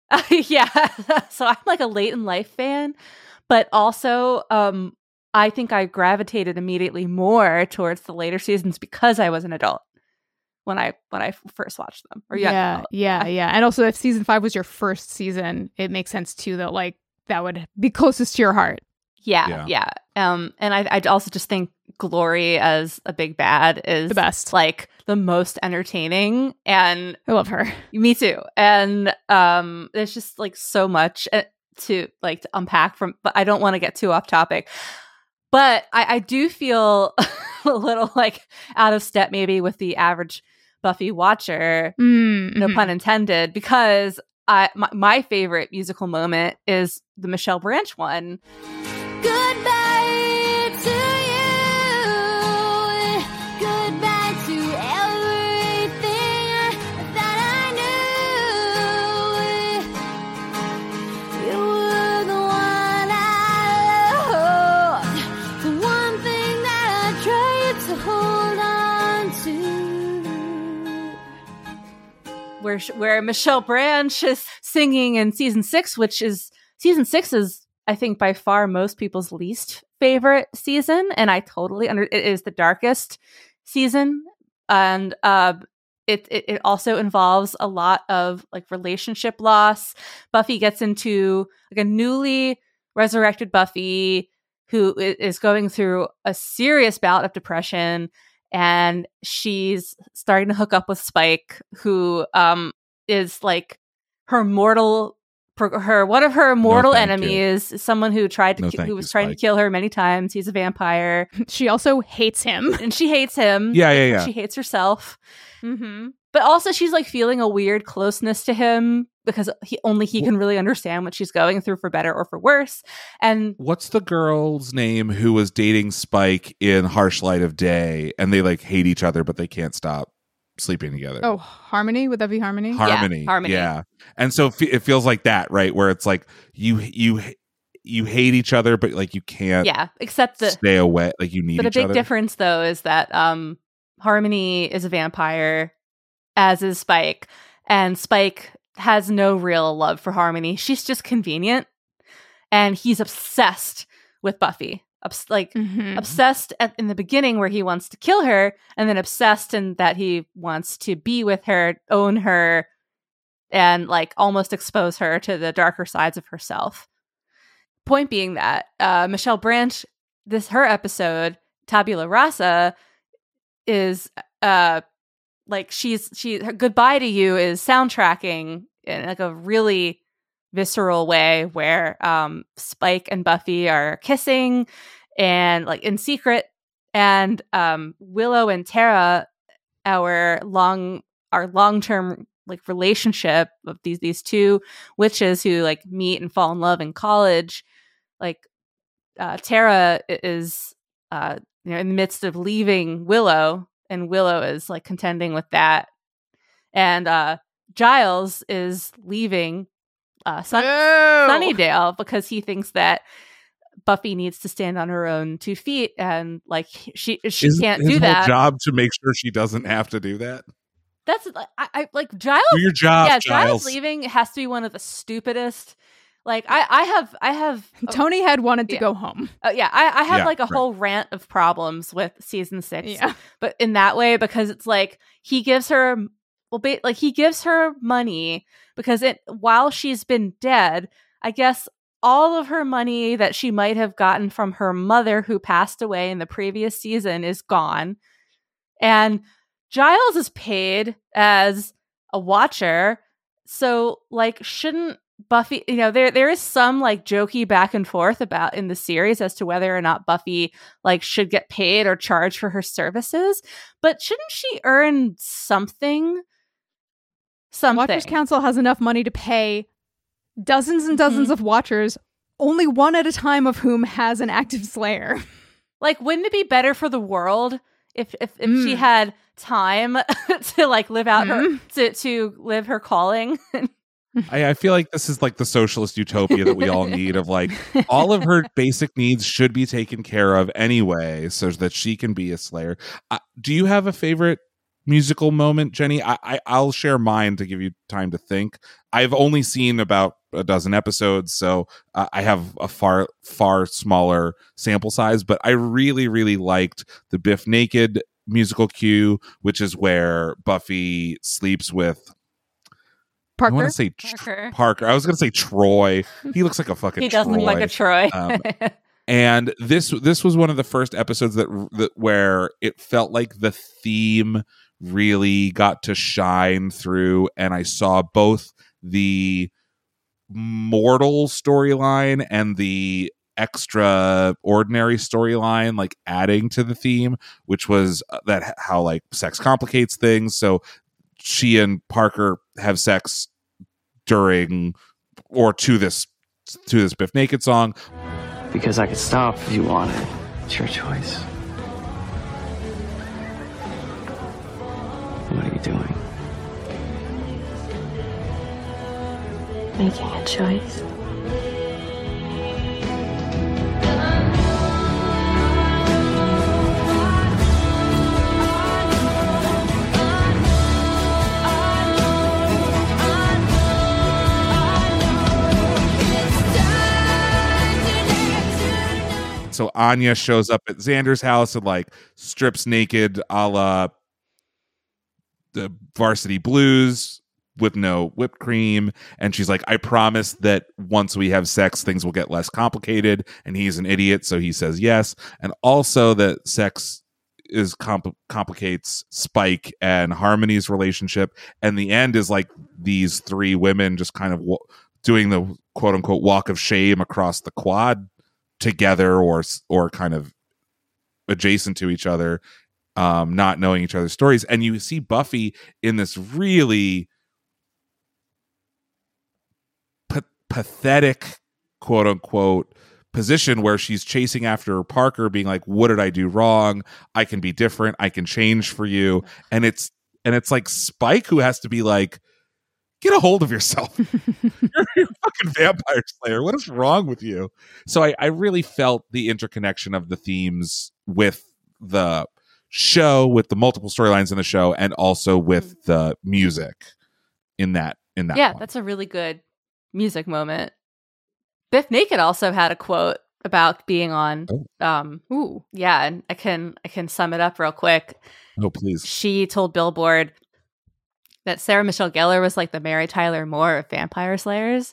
so I'm like a late in life fan, but also I think I gravitated immediately more towards the later seasons because I was an adult when I first watched them. Or yeah. And also if season 5 was your first season, it makes sense too that like that would be closest to your heart. Yeah. And I also just think Glory as a big bad is the best, like the most entertaining, and I love her. Me too. And there's just like so much to unpack from, but I don't want to get too off topic. But I do feel a little like out of step maybe with the average Buffy watcher, no pun intended, because my favorite musical moment is the Michelle Branch one. Goodbye to you. where Michelle Branch is singing in season 6, season 6 is, I think, by far most people's least favorite season, and I totally it is the darkest season, and it also involves a lot of like relationship loss. Buffy gets into like a newly resurrected Buffy who is going through a serious bout of depression, and she's starting to hook up with Spike, who is like one of her mortal enemies, someone who was trying to kill her many times. He's a vampire. She also hates him. And she hates him. Yeah. She hates herself. Mm-hmm. But also she's like feeling a weird closeness to him because he can really understand what she's going through, for better or for worse. And what's the girl's name who was dating Spike in Harsh Light of Day, and they like hate each other, but they can't stop sleeping together? Oh, Harmony? Would that be Harmony? Harmony. Yeah, Harmony. Yeah. And so it feels like that, right? Where it's like you hate each other, but like you can't stay away. Like you need each other. But a big difference though is that Harmony is a vampire, as is Spike, and Spike has no real love for Harmony. She's just convenient, and he's obsessed with Buffy. Obsessed in the beginning where he wants to kill her, and then obsessed in that he wants to be with her, own her, and like almost expose her to the darker sides of herself. Point being that Michelle Branch, her episode Tabula Rasa is like her Goodbye to You is soundtracking in like a really visceral way where Spike and Buffy are kissing and like in secret, and Willow and Tara, our long-term like relationship of these two witches who like meet and fall in love in college, like Tara is in the midst of leaving Willow, and Willow is like contending with that, and Giles is leaving Sunnydale because he thinks that Buffy needs to stand on her own 2 feet, and like she can't do that. His job to make sure she doesn't have to do that. That's I like Giles. Do your job, yeah, Giles. Leaving has to be one of the stupidest. Like I have Tony had wanted to go home. I have like a whole rant of problems with season 6. Yeah. But in that way, because it's like he gives her money because while she's been dead, I guess all of her money that she might have gotten from her mother who passed away in the previous season is gone. And Giles is paid as a watcher. So like shouldn't Buffy, there is some like jokey back and forth about in the series as to whether or not Buffy like should get paid or charged for her services, but shouldn't she earn something? Watchers Council has enough money to pay dozens and dozens of watchers, only one at a time of whom has an active Slayer. Like, wouldn't it be better for the world if she had time to like live out to live her calling? I feel like this is like the socialist utopia that we all need, of like all of her basic needs should be taken care of anyway so that she can be a Slayer. Do you have a favorite musical moment, Jenny? I'll share mine to give you time to think. I've only seen about a dozen episodes, so I have a far smaller sample size, but I really, really liked the Biff Naked musical cue, which is where Buffy sleeps with Parker? I want to say Parker. I was going to say Troy. He looks like a fucking He does look like a Troy. And this was one of the first episodes that where it felt like the theme really got to shine through, and I saw both the mortal storyline and the extraordinary storyline like adding to the theme, which was that how like sex complicates things. So she and Parker have sex during or to this Biff Naked song. Because I could stop if you wanted. It's your choice. What are you doing? Making a choice. so Anya shows up at Xander's house and like strips naked a la the Varsity Blues with no whipped cream, and she's like, I promise that once we have sex things will get less complicated, and he's an idiot, so he says yes. And also that sex is complicates Spike and Harmony's relationship, and the end is like these three women just kind of doing the quote unquote walk of shame across the quad together, or kind of adjacent to each other, not knowing each other's stories. And you see Buffy in this really pathetic quote unquote position where she's chasing after Parker, being like, what did I do wrong? I can be different, I can change for you. And it's like Spike who has to be like, get a hold of yourself. You're a fucking vampire slayer. What is wrong with you? So I really felt the interconnection of the themes with the show, with the multiple storylines in the show, and also with the music in that Yeah, one. that's a really good music moment. Biff Naked also had a quote about being on. Yeah, and I can sum it up real quick. Oh, please. She told Billboard that Sarah Michelle Gellar was like the Mary Tyler Moore of Vampire Slayers.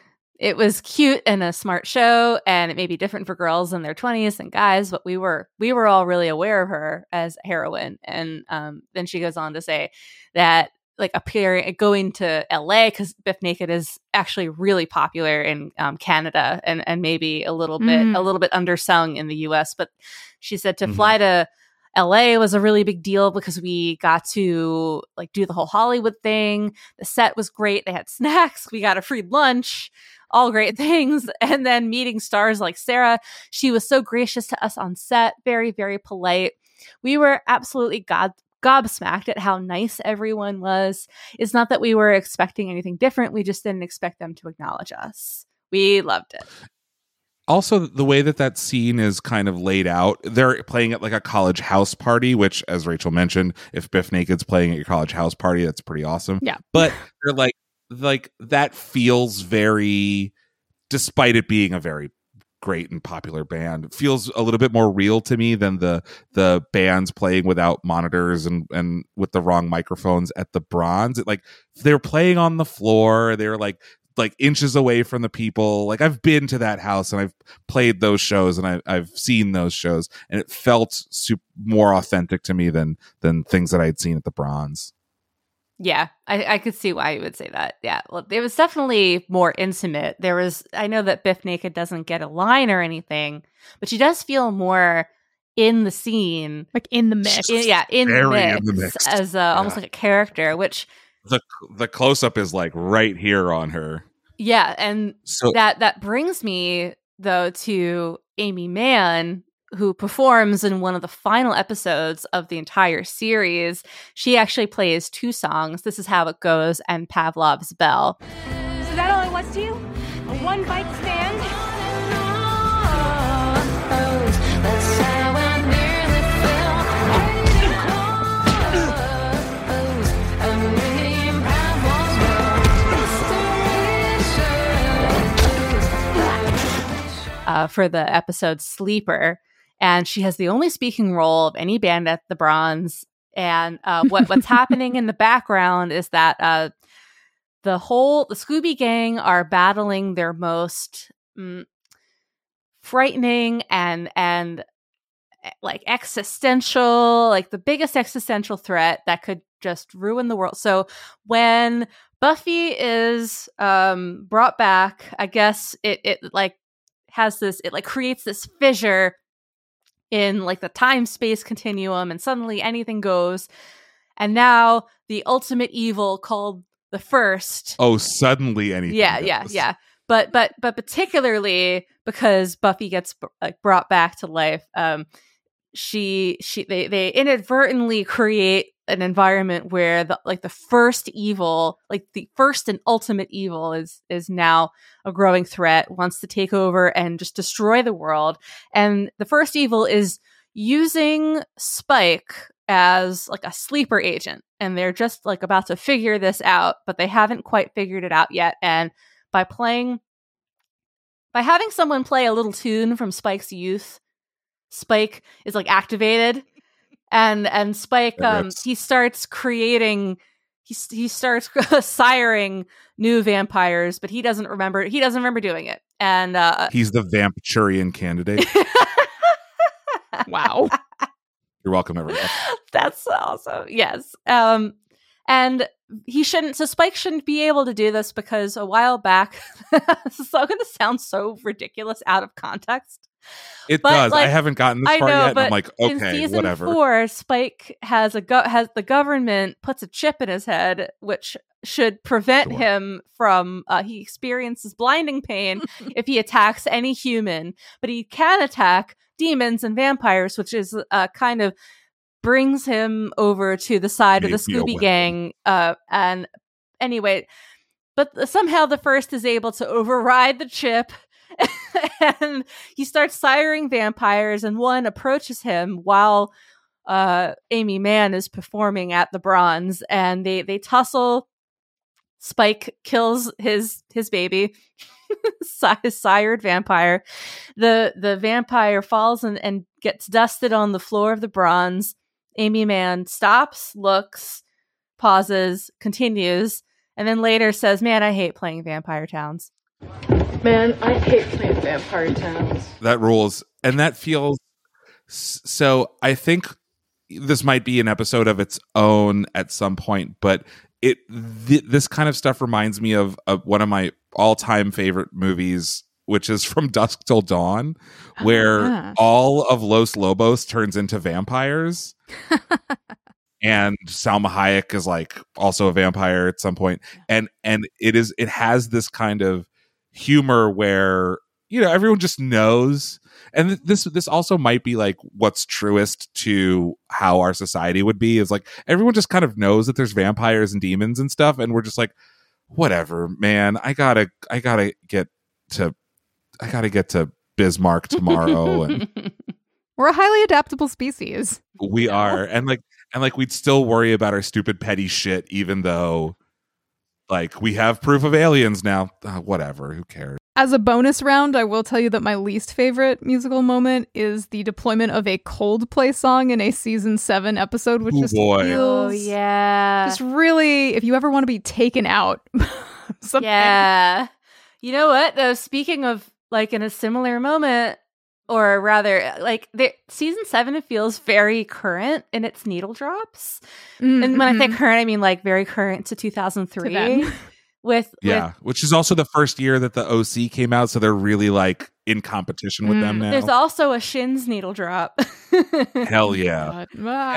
It was cute and a smart show, and it may be different for girls in their 20s than guys, but we were all really aware of her as a heroine. And then she goes on to say that like going to LA, because Biff Naked is actually really popular in Canada and maybe a little bit undersung in the US. But she said to fly to LA was a really big deal because we got to like do the whole Hollywood thing. The set was great. They had snacks. We got a free lunch, all great things. And then meeting stars like Sarah, she was so gracious to us on set, very, very polite. We were absolutely gobsmacked at how nice everyone was. It's not that we were expecting anything different. We just didn't expect them to acknowledge us. We loved it. Also, the way that scene is kind of laid out, they're playing at like a college house party, which, as Rachel mentioned, if Biff Naked's playing at your college house party, that's pretty awesome. Yeah. But they're like that feels very, despite it being a very great and popular band, feels a little bit more real to me than the bands playing without monitors and with the wrong microphones at the Bronze. It, like, they're playing on the floor. They're like inches away from the people. Like, I've been to that house and I've played those shows and I've seen those shows, and it felt more authentic to me than things that I'd seen at the Bronze. Yeah, I could see why you would say that. Yeah, well, it was definitely more intimate. I know that Biff Naked doesn't get a line or anything, but she does feel more in the scene, like in the mix. in the mix as almost like a character, which the close up is like right here on her. Yeah, and so that brings me though to Amy Mann, who performs in one of the final episodes of the entire series. She actually plays two songs, This Is How It Goes and Pavlov's Bell. So that all it was to you? A one-bite stand? For the episode Sleeper, and she has the only speaking role of any band at the Bronze. And what's happening in the background is that the Scooby Gang are battling their most frightening and like existential, like the biggest existential threat that could just ruin the world. So when Buffy is brought back, I guess it like has this, it like creates this fissure in like the time-space continuum, and suddenly anything goes. And now the ultimate evil called the First. Oh, suddenly anything goes. Yeah. But particularly because Buffy gets like brought back to life, they inadvertently create an environment where the first evil, like the first and ultimate evil is now a growing threat, wants to take over and just destroy the world. And the first evil is using Spike as like a sleeper agent, and they're just like about to figure this out, but they haven't quite figured it out yet. And by having someone play a little tune from Spike's youth Spike is like activated, and Spike he starts creating. He starts siring new vampires, but he doesn't remember doing it. And he's the Vampiturian candidate. Wow. You're welcome, everyone. That's awesome. Yes. And Spike shouldn't be able to do this because a while back, this is going to sound so ridiculous out of context. It does. Like, I haven't gotten this far yet. And I'm like, okay, in season whatever. 4, Spike has the government puts a chip in his head, which should prevent him from. He experiences blinding pain if he attacks any human, but he can attack demons and vampires, which is kind of brings him over to the side of the Scooby Gang. And anyway, but somehow the First is able to override the chip. And he starts siring vampires, and one approaches him while Amy Mann is performing at the Bronze, and they tussle. Spike kills his baby, his sired vampire. The vampire falls and gets dusted on the floor of the Bronze. Amy Mann stops, looks, pauses, continues, and then later says, "Man, I hate playing Vampire Towns." Man, I hate playing Vampire Towns. That rules. And that feels... So I think this might be an episode of its own at some point, but this kind of stuff reminds me of one of my all-time favorite movies, which is From Dusk Till Dawn, where all of Los Lobos turns into vampires. And Salma Hayek is like also a vampire at some point. And it has this kind of humor where, you know, everyone just knows. And this also might be like what's truest to how our society would be, is like everyone just kind of knows that there's vampires and demons and stuff, and we're just like, whatever, man, I gotta get to Bismarck tomorrow. And we're a highly adaptable species. We are. And we'd still worry about our stupid petty shit, even though like we have proof of aliens now. Whatever, who cares? As a bonus round, I will tell you that my least favorite musical moment is the deployment of a Coldplay song in a season 7 episode, which just feels just really, if you ever want to be taken out. Yeah. You know what, though, speaking of like in a similar moment, or rather like season 7, it feels very current in its needle drops. And when I say current, I mean like very current to 2003. Which is also the first year that the OC came out, so they're really like in competition with them now. There's also a Shins needle drop. Hell yeah.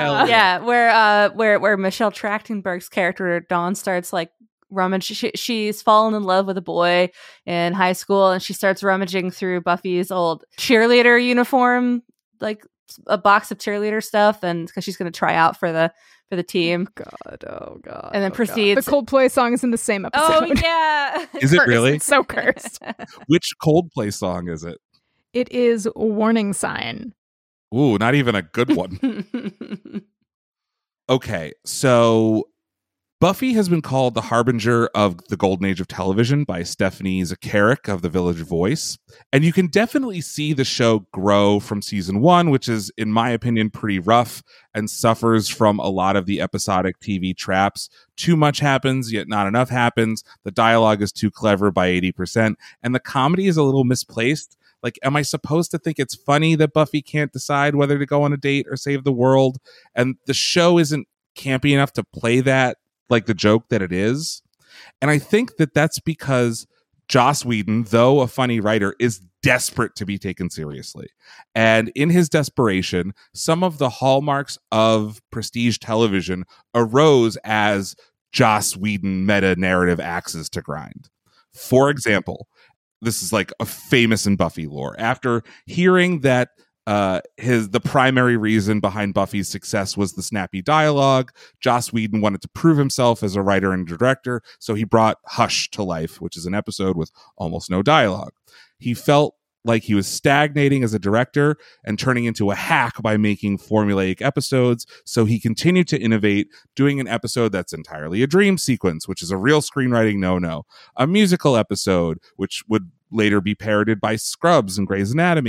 Where Michelle Trachtenberg's character Dawn starts like she's fallen in love with a boy in high school, and she starts rummaging through Buffy's old cheerleader uniform, like a box of cheerleader stuff, and because she's going to try out for the team. Oh god. And then proceeds. The Coldplay song is in the same episode. Oh yeah. Is it really? It's so cursed. Which Coldplay song is it? It is Warning Sign. Ooh, not even a good one. Okay, so Buffy has been called the harbinger of the golden age of television by Stephanie Zacharek of The Village Voice. And you can definitely see the show grow from season 1, which is, in my opinion, pretty rough and suffers from a lot of the episodic TV traps. Too much happens, yet not enough happens. The dialogue is too clever by 80%. And the comedy is a little misplaced. Like, am I supposed to think it's funny that Buffy can't decide whether to go on a date or save the world? And the show isn't campy enough to play that like the joke that it is. And I think that that's because Joss Whedon, though a funny writer, is desperate to be taken seriously. And in his desperation, some of the hallmarks of prestige television arose as Joss Whedon meta-narrative axes to grind. For example, this is like a famous in Buffy lore. After hearing that the primary reason behind Buffy's success was the snappy dialogue, Joss Whedon wanted to prove himself as a writer and director, so he brought Hush to life, which is an episode with almost no dialogue. He felt like he was stagnating as a director and turning into a hack by making formulaic episodes, so he continued to innovate, doing an episode that's entirely a dream sequence, which is a real screenwriting no-no, a musical episode, which would later be parodied by Scrubs and Grey's Anatomy,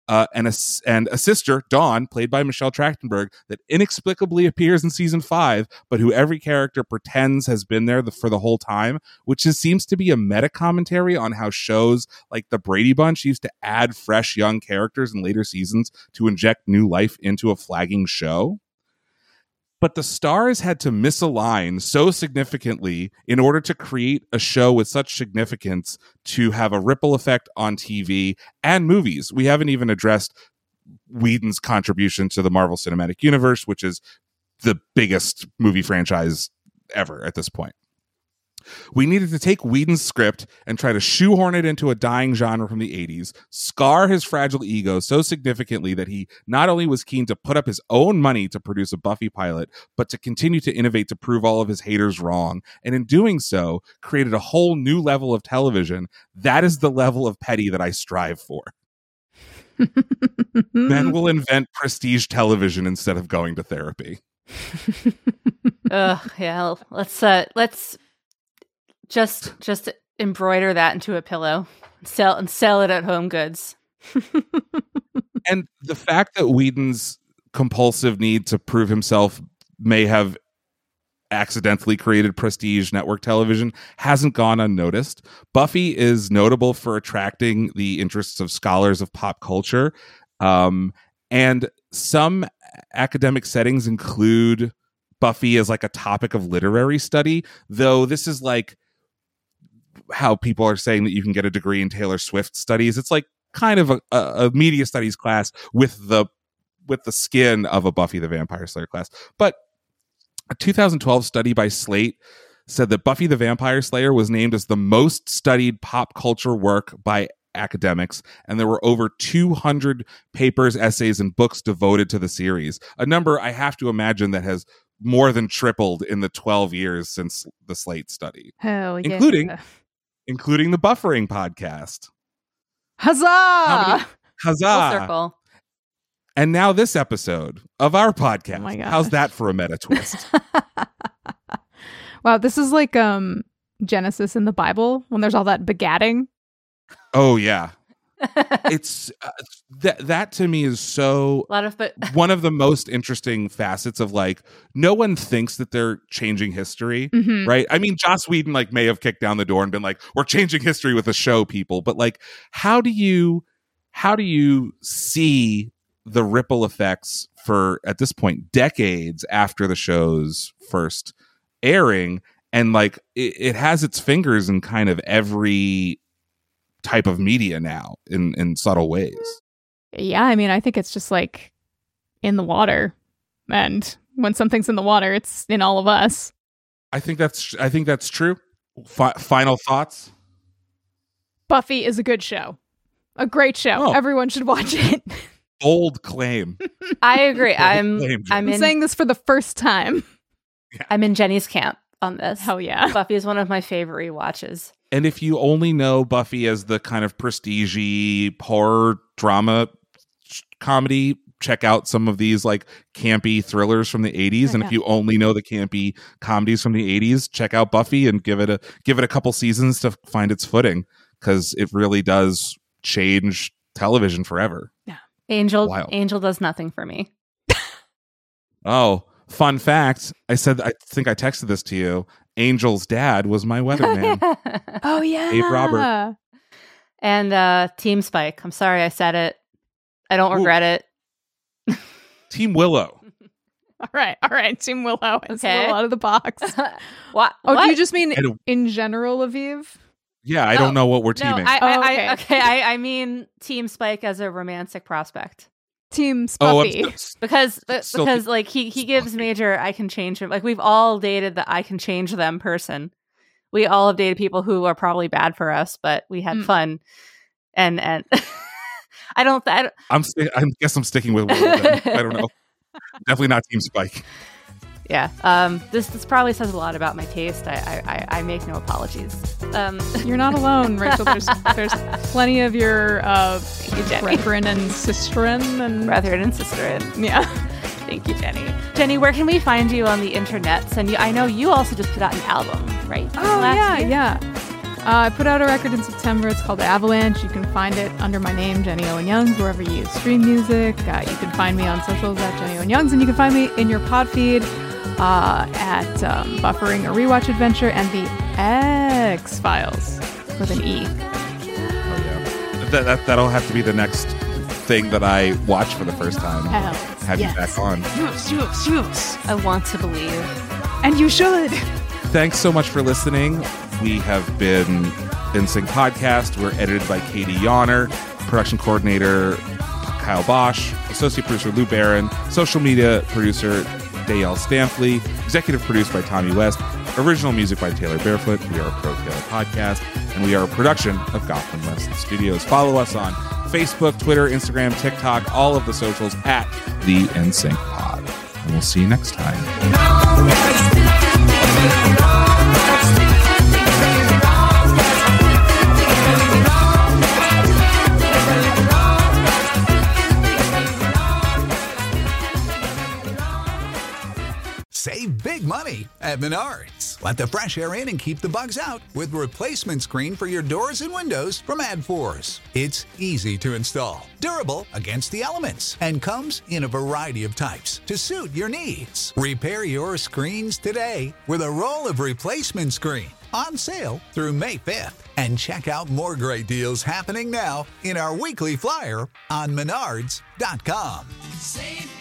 and a sister, Dawn, played by Michelle Trachtenberg, that inexplicably appears in season 5, but who every character pretends has been there for the whole time, which seems to be a meta commentary on how shows like The Brady Bunch used to add fresh young characters in later seasons to inject new life into a flagging show. But the stars had to misalign so significantly in order to create a show with such significance to have a ripple effect on TV and movies. We haven't even addressed Whedon's contribution to the Marvel Cinematic Universe, which is the biggest movie franchise ever at this point. We needed to take Whedon's script and try to shoehorn it into a dying genre from the 80s, scar his fragile ego so significantly that he not only was keen to put up his own money to produce a Buffy pilot, but to continue to innovate to prove all of his haters wrong. And in doing so, created a whole new level of television. That is the level of petty that I strive for. Men will invent prestige television instead of going to therapy. Yeah. Let's just embroider that into a pillow, sell it at Home Goods. And the fact that Whedon's compulsive need to prove himself may have accidentally created prestige network television hasn't gone unnoticed. Buffy is notable for attracting the interests of scholars of pop culture, and some academic settings include Buffy as like a topic of literary study, though this is like how people are saying that you can get a degree in Taylor Swift studies. It's like kind of a media studies class with the skin of a Buffy the Vampire Slayer class. But a 2012 study by Slate said that Buffy the Vampire Slayer was named as the most studied pop culture work by academics, and there were over 200 papers, essays, and books devoted to the series, a number I have to imagine that has more than tripled in the 12 years since the Slate study. Hell yeah. Including the Buffering podcast. Huzzah! Huzzah! Full circle. And now this episode of our podcast. Oh my gosh. How's that for a meta twist? Wow, this is like Genesis in the Bible when there's all that begatting. Oh yeah. It's that to me is so one of the most interesting facets of like no one thinks that they're changing history, right? I mean, Joss Whedon like may have kicked down the door and been like, we're changing history with the show, people, but like how do you see the ripple effects for at this point decades after the show's first airing, and like it has its fingers in kind of every type of media now in subtle ways. Yeah, I mean, I think it's just like in the water, and when something's in the water, it's in all of us. I think that's true. Final thoughts? Buffy is a good show, a great show. Everyone should watch it. Bold claim. I agree. I'm saying this for the first time. Yeah. I'm in Jenny's camp on this. Hell yeah. Buffy is one of my favorite rewatches. And if you only know Buffy as the kind of prestige-y horror drama comedy, check out some of these like campy thrillers from the 80s. And if you only know the campy comedies from the 80s, check out Buffy and give it a couple seasons to find its footing, because it really does change television forever. Yeah. Angel does nothing for me. Oh, fun fact. I think I texted this to you. Angel's dad was my weatherman. Oh, yeah. Abe Robert. And Team Spike. I'm sorry I said it. I don't regret it. Team Willow. All right. Team Willow. It's a little out of the box. What? Oh, do you just mean in general, Aviv? Yeah, I don't know what we're teaming. I mean Team Spike as a romantic prospect. Team Spuffy. Because like he gives major I can change him. Like we've all dated the I can change them person. We all have dated people who are probably bad for us, but we had fun. And I guess I'm sticking with Will. I don't know. Definitely not Team Spike. Yeah. This probably says a lot about my taste. I make no apologies. You're not alone, Rachel. There's plenty of your brethren and sisterin and brethren and sisterin. Yeah. Thank you, Jenny. Jenny, where can we find you on the internets? And I know you also just put out an album, right? Oh, yeah. I put out a record in September. It's called Avalanche. You can find it under my name, Jenny Owen Youngs, wherever you stream music. You can find me on socials at Jenny Owen Youngs, and you can find me in your pod feed at Buffering a Rewatch Adventure and the X-Files with an E. Oh, yeah. That'll have to be the next thing that I watch for the first time. Have you back on. Yes. I want to believe. And you should. Thanks so much for listening. We have been NSYNC Podcast. We're edited by Katie Yonner, production coordinator Kyle Bosch, associate producer Lou Barron, social media producer Dale Stampley, executive produced by Tommy West, original music by Taylor Barefoot. We are a Pro Taylor podcast, and we are a production of Gotham West Studios. Follow us on Facebook, Twitter, Instagram, TikTok, all of the socials at the NSYNC Pod. And we'll see you next time. Save big money at Menards. Let the fresh air in and keep the bugs out with replacement screen for your doors and windows from AdForce. It's easy to install, durable against the elements, and comes in a variety of types to suit your needs. Repair your screens today with a roll of replacement screen on sale through May 5th. And check out more great deals happening now in our weekly flyer on Menards.com. Save